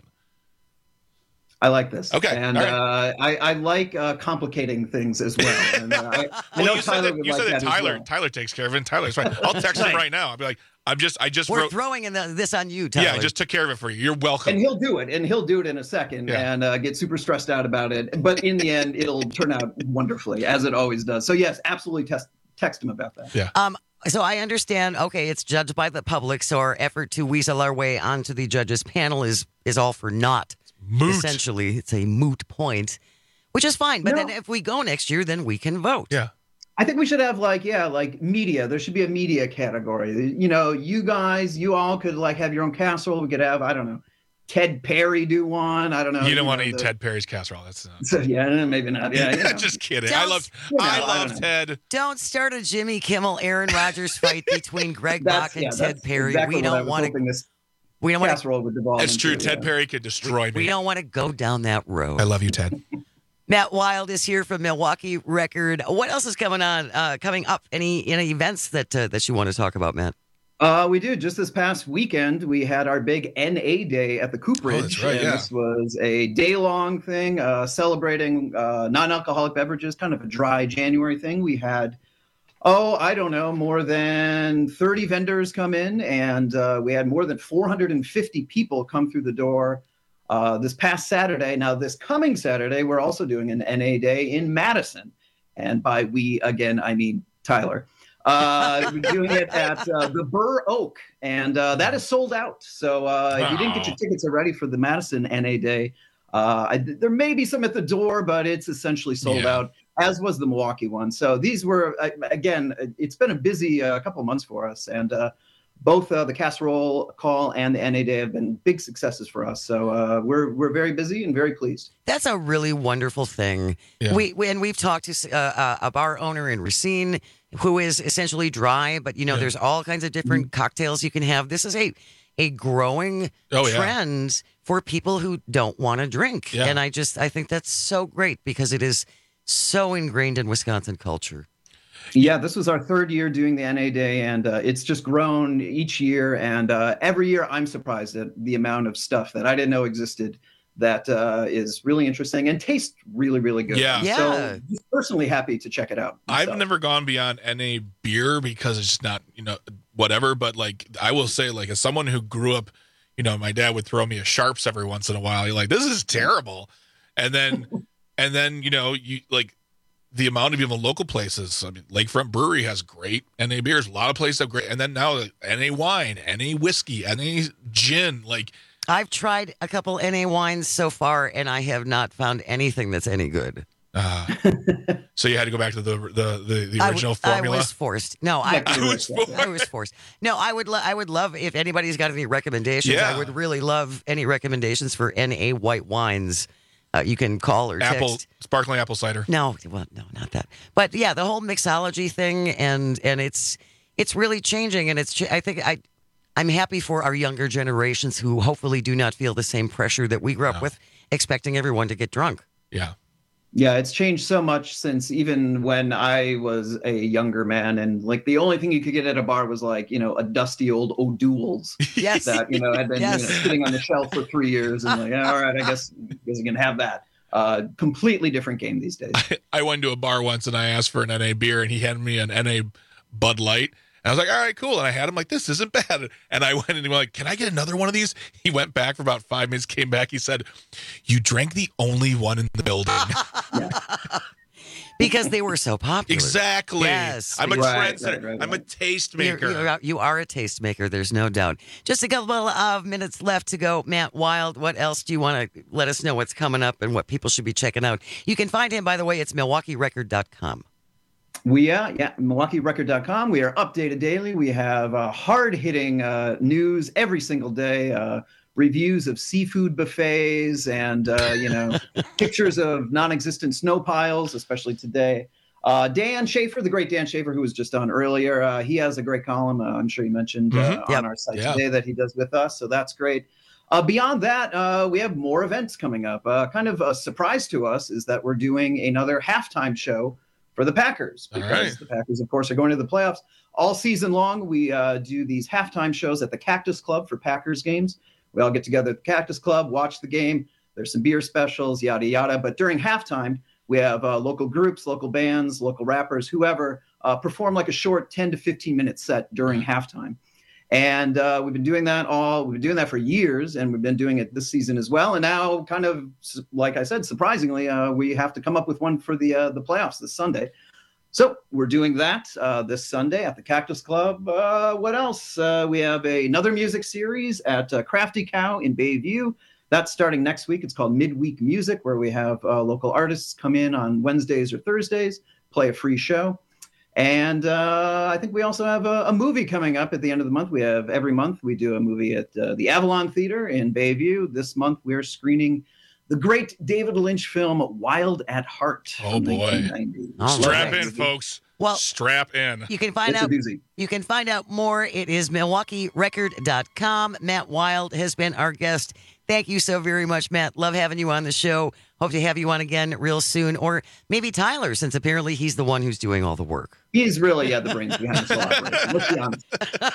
I like this. Okay, And all right. uh, I, I like uh, complicating things as well. And, uh, I, I Well, know you said Tyler that, would you like said that that as Tyler well. Tyler takes care of it. And Tyler's fine. I'll text him Right. right now. I'll be like, I'm just I just We're wrote. throwing in the, this on you, Tyler. Yeah, I just took care of it for you. You're welcome. And he'll do it, and he'll do it in a second, Yeah. and uh, get super stressed out about it. But in the end, it'll turn out wonderfully, as it always does. So yes, absolutely test, text him about that. Yeah. Um, so I understand, okay, it's judged by the public, so our effort to weasel our way onto the judges panel is is all for naught. Moot. Essentially, it's a moot point, which is fine. But No. then if we go next year, then we can vote. Yeah. I think we should have like, yeah, like media. There should be a media category. You know, you guys, you all could like have your own casserole. We could have, I don't know, Ted Perry do one. I don't know. You don't want to know, eat the- Ted Perry's casserole. That's not. So, yeah, maybe not. Yeah, you know. Just kidding. Don't- I love you know, I I love don't know. Ted. Don't start a Jimmy Kimmel, Aaron Rodgers fight between Greg Bach That's, and yeah, Ted that's Perry. exactly we what I don't was want hoping to. this We don't want to. casserole would devolve It's true. into, Ted yeah. Perry could destroy me. We don't want to go down that road. I love you, Ted. Matt Wild is here from Milwaukee Record. What else is coming on? Uh, coming up? Any any events that uh, that you want to talk about, Matt? Uh, we do. Just this past weekend, we had our big N A Day at the Cooperage. Oh, that's right, and yeah. This was a day-long thing uh, celebrating uh, non-alcoholic beverages, kind of a dry January thing. We had, oh, I don't know, more than thirty vendors come in, and uh, we had more than four hundred fifty people come through the door uh, this past Saturday. Now, this coming Saturday, we're also doing an N A Day in Madison. And by we, again, I mean Tyler. Uh, we're doing it at uh, the Burr Oak, and uh, that is sold out. So uh, if you didn't get your Wow. tickets already for the Madison N A Day, uh, I, there may be some at the door, but it's essentially sold Yeah. out, as was the Milwaukee one. So these were, uh, again, it's been a busy uh, couple of months for us, and uh, both uh, the Casserole Call and the N A Day have been big successes for us. So uh, we're we're very busy and very pleased. That's a really wonderful thing. Yeah. We, we and we've talked to uh, uh, a bar owner in Racine who is essentially dry, but you know, Yeah. there's all kinds of different cocktails you can have. This is a a growing Oh, yeah. trend for people who don't want to drink, Yeah. and I just I think that's so great because it is so ingrained in Wisconsin culture. Yeah, this was our third year doing the N A Day, and uh, it's just grown each year. And uh, every year, I'm surprised at the amount of stuff that I didn't know existed that uh, is really interesting and tastes really, really good. Yeah. Yeah. So just personally happy to check it out. I've myself. never gone beyond N A beer because it's just not, you know, whatever. But like, I will say, like, as someone who grew up, you know, my dad would throw me a Sharps every once in a while. You're like, this is terrible. And then, and then, you know, you like the amount of even local places. I mean, Lakefront Brewery has great N A beers. A lot of places have great. And then now N A wine, N A whiskey, N A gin, like, I've tried a couple N A wines so far, and I have not found anything that's any good. Uh, so you had to go back to the the the, the original I, w- formula. I was forced. No, I, I was forced. I was forced. No, I would. Lo- I would love if anybody's got any recommendations. Yeah. I would really love any recommendations for N A white wines. Uh, you can call or text. Apple sparkling apple cider. No, well, no, not that. But yeah, the whole mixology thing, and and it's it's really changing, and it's. Ch- I think I. I'm happy for our younger generations who hopefully do not feel the same pressure that we grew up No. with, expecting everyone to get drunk. Yeah. Yeah, it's changed so much since even when I was a younger man, and like the only thing you could get at a bar was like, you know, a dusty old O'Doul's Yes. that, you know, had been Yes. you know, sitting on the shelf for three years and like, yeah, all right, I guess, I guess you can have that. Uh, completely different game these days. I went to a bar once and I asked for an N A beer and he handed me an N A Bud Light. And I was like, all right, cool. And I had him like, this isn't bad. And I went and he went like, can I get another one of these? He went back for about five minutes, came back. He said, you drank the only one in the building. Because they were so popular. Exactly. Yes. I'm a Right, trendsetter. right, right, I'm a right. tastemaker. You're, you're, you are a tastemaker. There's no doubt. Just a couple of minutes left to go. Matt Wild, what else do you want to let us know what's coming up and what people should be checking out? You can find him, by the way, it's milwaukee record dot com. We uh, yeah, milwaukee record dot com. We are updated daily. We have uh, hard-hitting uh, news every single day. Uh, reviews of seafood buffets and uh, you know pictures of non-existent snow piles, especially today. Uh, Dan Schaefer, the great Dan Schaefer, who was just on earlier, uh, he has a great column. Uh, I'm sure you mentioned uh, Mhm. on Yep. our site Yeah. today that he does with us. So that's great. Uh, beyond that, uh, we have more events coming up. Uh, kind of a surprise to us is that we're doing another halftime show for the Packers All because right. the Packers, of course, are going to the playoffs. All season long, we uh, do these halftime shows at the Cactus Club for Packers games. We all get together at the Cactus Club, watch the game. There's some beer specials, yada, yada. But during halftime, we have uh, local groups, local bands, local rappers, whoever, uh, perform like a short ten to fifteen minute set during halftime. And uh, we've been doing that all, we've been doing that for years, and we've been doing it this season as well. And now, kind of, like I said, surprisingly, uh, we have to come up with one for the uh, the playoffs this Sunday. So we're doing that uh, this Sunday at the Cactus Club. Uh, what else? Uh, we have a, another music series at uh, Crafty Cow in Bayview. That's starting next week. It's called Midweek Music, where we have uh, local artists come in on Wednesdays or Thursdays, play a free show. And uh, I think we also have a, a movie coming up at the end of the month. We have every month we do a movie at uh, the Avalon Theater in Bayview. This month we're screening the great David Lynch film Wild at Heart. Oh, from boy. nineteen ninety. All Strap right. in, folks. Well, Strap in. You can find It's a out doozy. you can find out more. It is milwaukee record dot com. Matt Wild has been our guest. Thank you so very much, Matt. Love having you on the show. Hope to have you on again real soon. Or maybe Tyler, since apparently he's the one who's doing all the work. He's really, yeah, the brains behind this whole operation. Let's be honest.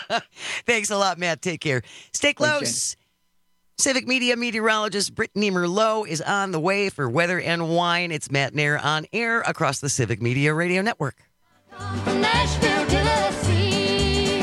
Thanks a lot, Matt. Take care. Stay close. Civic Media meteorologist Brittany Merlot is on the way for Weather and Wine. It's Matt Nair on air across the Civic Media Radio Network. From Nashville, Tennessee.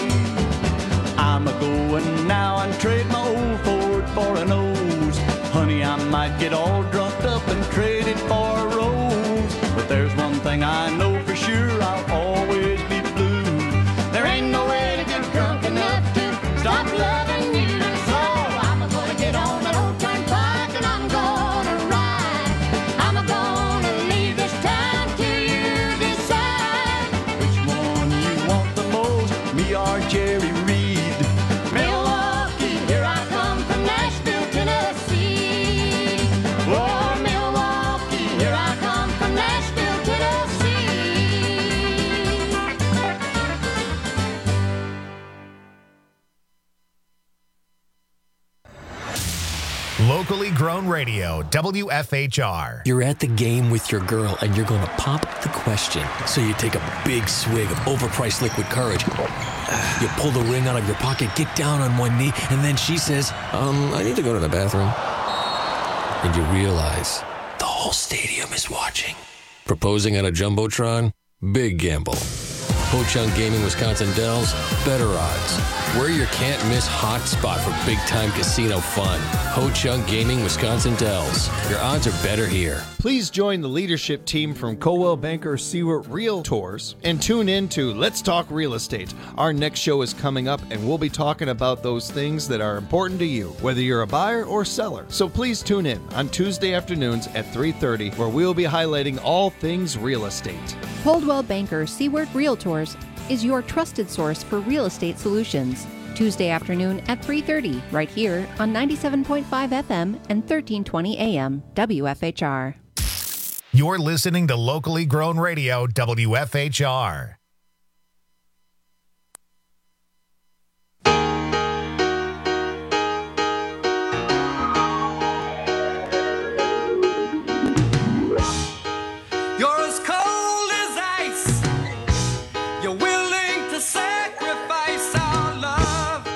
I'm a going now and trade my old Ford for a nose. Honey, I might get all drunk up and trade it for a rose. But there's one thing I know for sure, I'll always be blue. There ain't no way to get drunk enough to stop loving you. So I'm gonna get on that old turnpike and I'm gonna ride. I'm gonna leave this town till you decide which one you want the most, me or Jerry Reed. Milwaukee, here I come from Nashville, Tennessee. Oh, Milwaukee, here I come from Nashville, Tennessee. Locally grown radio, W F H R. You're at the game with your girl and you're going to pop the question. So you take a big swig of overpriced liquid courage. You pull the ring out of your pocket, get down on one knee, and then she says, um, I need to go to the bathroom. and you realize the whole stadium is watching. Proposing on a Jumbotron? Big gamble. Ho-Chunk Gaming Wisconsin Dells, better odds. We're your can't-miss hot spot for big-time casino fun. Ho-Chunk Gaming Wisconsin Dells. Your odds are better here. Please join the leadership team from Coldwell Banker Seward Realtors and tune in to Let's Talk Real Estate. Our next show is coming up, and we'll be talking about those things that are important to you, whether you're a buyer or seller. So please tune in on Tuesday afternoons at three thirty, where we'll be highlighting all things real estate. Coldwell Banker Seward Realtors is your trusted source for real estate solutions. Tuesday afternoon at three thirty, right here on ninety-seven point five F M and thirteen twenty A M W F H R. You're listening to locally grown radio W F H R. You're as cold as ice. You're willing to sacrifice our love.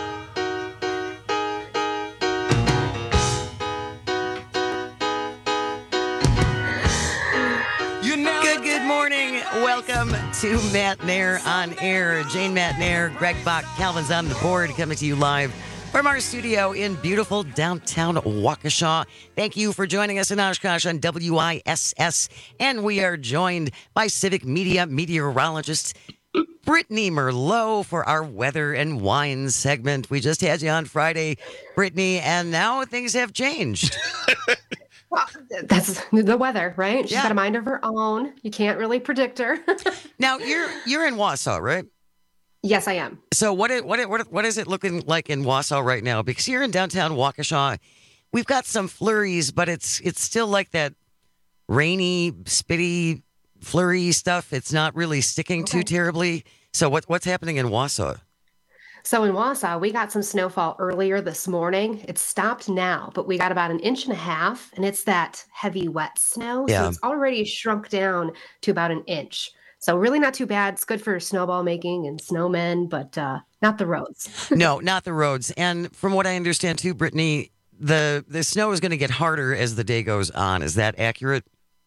Good, good morning. Welcome to Matt Nair on Air. Jane Matt Nair, Greg Bach, Calvin's on the board, coming to you live from our studio in beautiful downtown Waukesha. Thank you for joining us in Oshkosh on W I S S. And we are joined by Civic Media meteorologist Brittany Merlot for our weather and wine segment. We just had you on Friday, Brittany, and now things have changed. Well, that's the weather, right? She's Yeah. got a mind of her own. You can't really predict her. Now you're you're in Wausau, right? Yes, I am. So what it, what it, what it- what is it looking like in Wausau right now? Because here in downtown Waukesha, we've got some flurries, but it's it's still like that rainy, spitty, flurry stuff. It's not really sticking too terribly. So what what's happening in Wausau? So in Wausau, we got some snowfall earlier this morning. It's stopped now, but we got about an inch and a half, and it's that heavy, wet snow. Yeah. So it's already shrunk down to about an inch. So really not too bad. It's good for snowball making and snowmen, but uh, not the roads. No, not the roads. And from what I understand too, Brittany, the the snow is going to get harder as the day goes on. Is that accurate?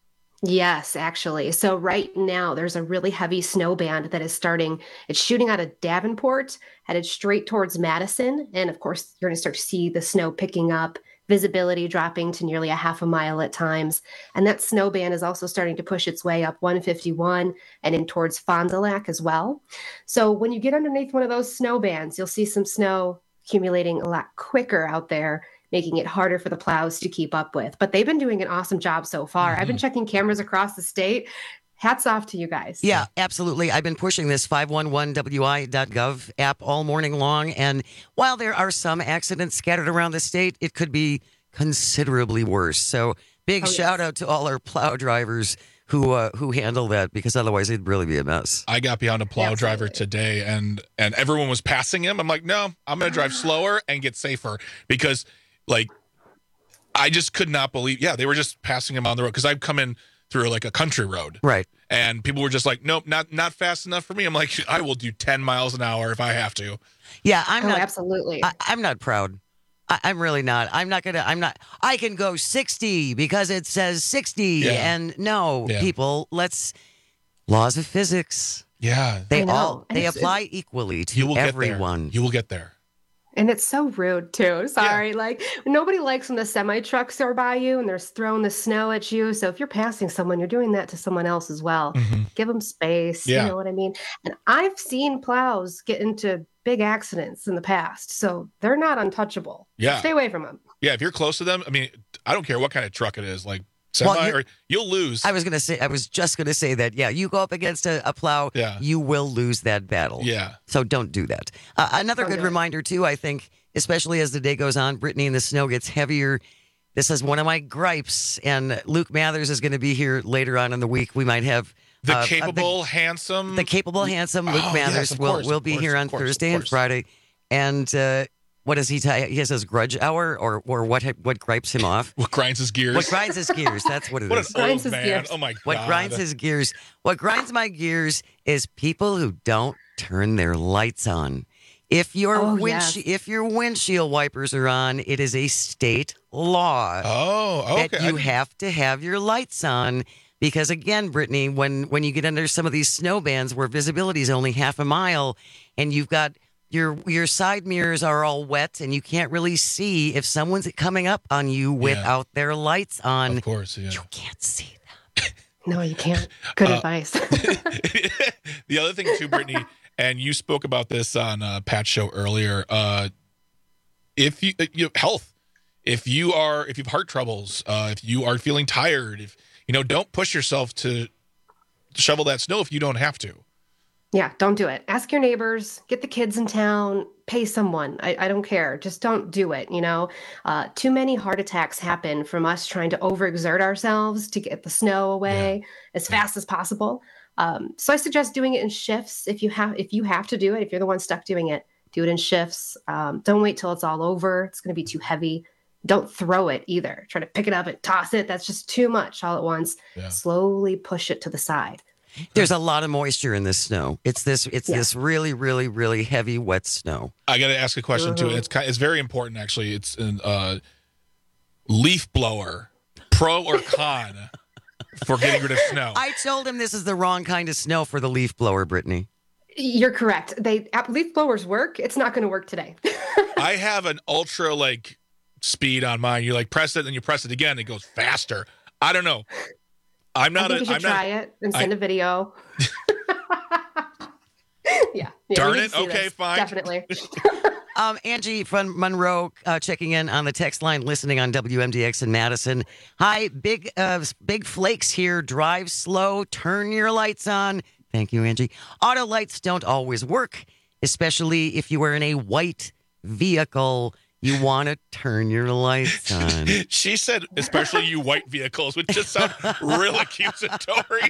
Yes, actually. So right now there's a really heavy snow band that is starting. It's shooting out of Davenport, headed straight towards Madison. And of course, you're going to start to see the snow picking up, visibility dropping to nearly a half a mile at times. And that snow band is also starting to push its way up one fifty-one and in towards Fond du Lac as well. So when you get underneath one of those snow bands, you'll see some snow accumulating a lot quicker out there, making it harder for the plows to keep up with. But they've been doing an awesome job so far. I've been checking cameras across the state. Hats off to you guys. Yeah, absolutely. I've been pushing this five one one W I dot gov app all morning long. And while there are some accidents scattered around the state, it could be considerably worse. So big Oh, yes. shout out to all our plow drivers who uh, who handle that, because otherwise it'd really be a mess. I got behind a plow driver today, and and everyone was passing him. I'm like, no, I'm going to drive slower and get safer, because, like, I just could not believe. Yeah, they were just passing him on the road, because I've come in through like a country road, right? And people were just like, nope, not not fast enough for me. I'm like, I will do ten miles an hour if I have to. Yeah, I'm Oh, not absolutely. I, I'm not proud. I, I'm really not. I'm not gonna. I'm not. I can go sixty because it says sixty. Yeah. And no, Yeah. people. Let's laws of physics. Yeah, They I know. all And they it's- apply equally to you will everyone. get there. You will get there. And it's so rude too. Sorry. Like nobody likes when the semi trucks are by you and they're throwing the snow at you. So if you're passing someone, you're doing that to someone else as well. Mhm. Give them space. Yeah. You know what I mean? And I've seen plows get into big accidents in the past. So they're not untouchable. Yeah. Stay away from them. Yeah, if you're close to them, I mean, I don't care what kind of truck it is, like semi, Well, you- or you'll lose. I was gonna say. I was just gonna say that. Yeah, you go up against a, a plow. Yeah. You will lose that battle. Yeah. So don't do that. Uh, another Don't good do it. reminder too, I think, especially as the day goes on, Brittany, and the snow gets heavier. This is one of my gripes, and Luke Mathers is going to be here later on in the week. We might have The uh, uh, capable, handsome. the capable, handsome Luke Oh, yes, Mathers of will course, will of be course, here of on course, of Thursday and course. Friday. And uh, what does he tell? He has his grudge hour, or or what what gripes him off? What grinds his gears? What grinds his gears? That's what it What is. an old Grinds his man. gears. Oh my god. What grinds his gears? What grinds my gears is people who don't turn their lights on. If your Oh, windshield, yes. if your windshield wipers are on, it is a state law. Oh, okay. That you have to have your lights on because, again, Brittany, when when you get under some of these snow bands where visibility is only half a mile, and you've got your your side mirrors are all wet, and you can't really see if someone's coming up on you without their lights on. Of course, yeah. You can't see them. No, you can't. Good Uh, advice. The other thing too, Brittany, and you spoke about this on uh, Pat's show earlier. Uh, if you, you health, if you are, if you have heart troubles, uh, if you are feeling tired, if you know, don't push yourself to shovel that snow if you don't have to. Yeah, don't do it. Ask your neighbors, get the kids in town, pay someone. I, I don't care. Just don't do it. You know, uh, too many heart attacks happen from us trying to overexert ourselves to get the snow away yeah. as fast as possible. Um, so I suggest doing it in shifts. If you have, if you have to do it, if you're the one stuck doing it, do it in shifts. Um, don't wait till it's all over. It's going to be too heavy. Don't throw it either. Try to pick it up and toss it. That's just too much all at once. Yeah. Slowly push it to the side. There's a lot of moisture in this snow. It's this. It's Yeah. this really, really, really heavy, wet snow. I got to ask a question too. Mhm. It's kind, it's very important actually. It's an uh, leaf blower, pro or con for getting rid of snow. I told him this is the wrong kind of snow for the leaf blower, Brittany. You're correct. They leaf blowers work. It's not going to work today. I have an ultra like speed on mine. You like press it and you press it again. It goes faster. I don't know. I'm not. I think you a, should I'm try not, it and send I, a video. yeah, yeah. Darn we need it. to see Okay, this, fine. Definitely. Um, Angie from Monroe uh, checking in on the text line, listening on W M D X in Madison. Hi, big, uh, big flakes here. Drive slow. Turn your lights on. Thank you, Angie. Auto lights don't always work, especially if you are in a white vehicle. You want to turn your lights on. She said, especially you white vehicles, which just sound real accusatory.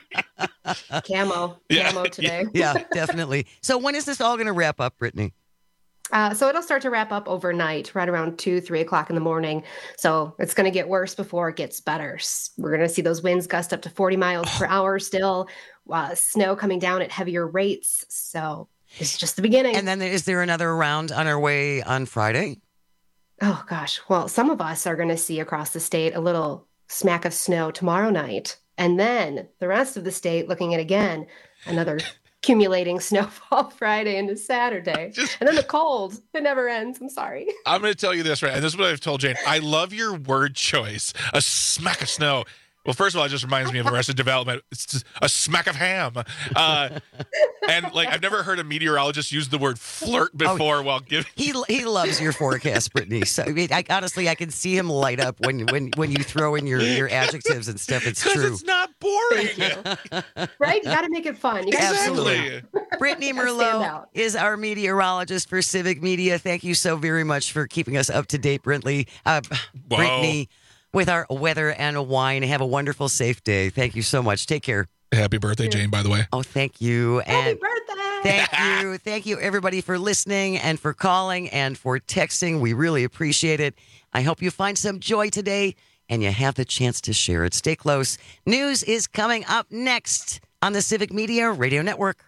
Camo. Yeah, Camo today. Yeah, definitely. So when is this all going to wrap up, Brittany? Uh, so it'll start to wrap up overnight, right around two, three o'clock in the morning. So it's going to get worse before it gets better. S- We're going to see those winds gust up to forty miles per hour still, uh, snow coming down at heavier rates. So it's just the beginning. And then is there another round on our way on Friday? Oh, gosh. Well, some of us are going to see across the state a little smack of snow tomorrow night. And then the rest of the state looking at, again, another accumulating snowfall Friday into Saturday. Just- and then the cold. It never ends. I'm sorry. I'm going to tell you this, right? And this is what I've told Jane. I love your word choice. A smack of snow. Well, first of all, it just reminds me of Arrested Development. It's just a smack of ham. Uh, and like, I've never heard a meteorologist use the word flirt before Oh, while giving. He he loves your forecast, Brittany. So I mean, I, honestly, I can see him light up when when when you throw in your, your adjectives and stuff. It's Because true. it's not boring. Right? You got to make it fun. You gotta Absolutely. stand out. Brittany Gotta stand Merlot out. is our meteorologist for Civic Media. Thank you so very much for keeping us up to date, Brintley. Uh, Whoa. Brittany, with our weather and wine. Have a wonderful, safe day. Thank you so much. Take care. Happy birthday, Jane, by the way. Oh, thank you. Happy And birthday. thank you. Thank you, everybody, for listening and for calling and for texting. We really appreciate it. I hope you find some joy today and you have the chance to share it. Stay close. News is coming up next on the Civic Media Radio Network.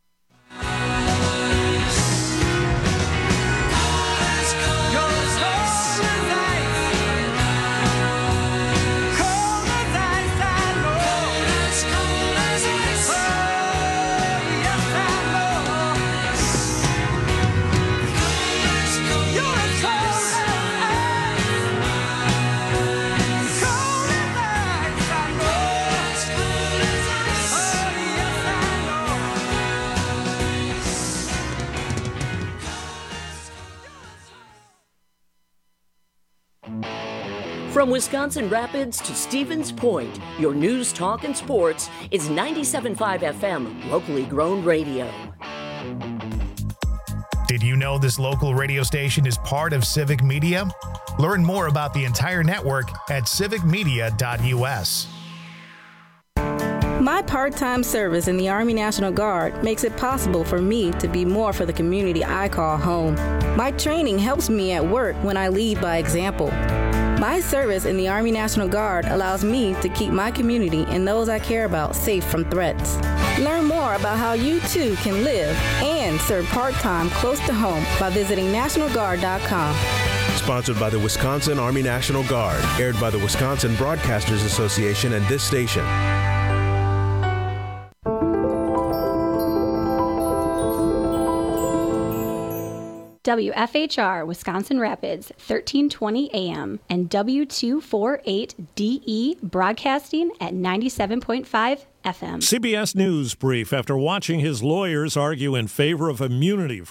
From Wisconsin Rapids to Stevens Point, your news, talk, and sports is ninety-seven point five F M, locally grown radio. Did you know this local radio station is part of Civic Media? Learn more about the entire network at civic media dot U S. My part-time service in the Army National Guard makes it possible for me to be more for the community I call home. My training helps me at work when I lead by example. My service in the Army National Guard allows me to keep my community and those I care about safe from threats. Learn more about how you too can live and serve part-time close to home by visiting national guard dot com. Sponsored by the Wisconsin Army National Guard. Aired by the Wisconsin Broadcasters Association and this station. W F H R Wisconsin Rapids, thirteen twenty A M, and W two forty-eight D E broadcasting at ninety-seven point five F M. C B S News brief after watching his lawyers argue in favor of immunity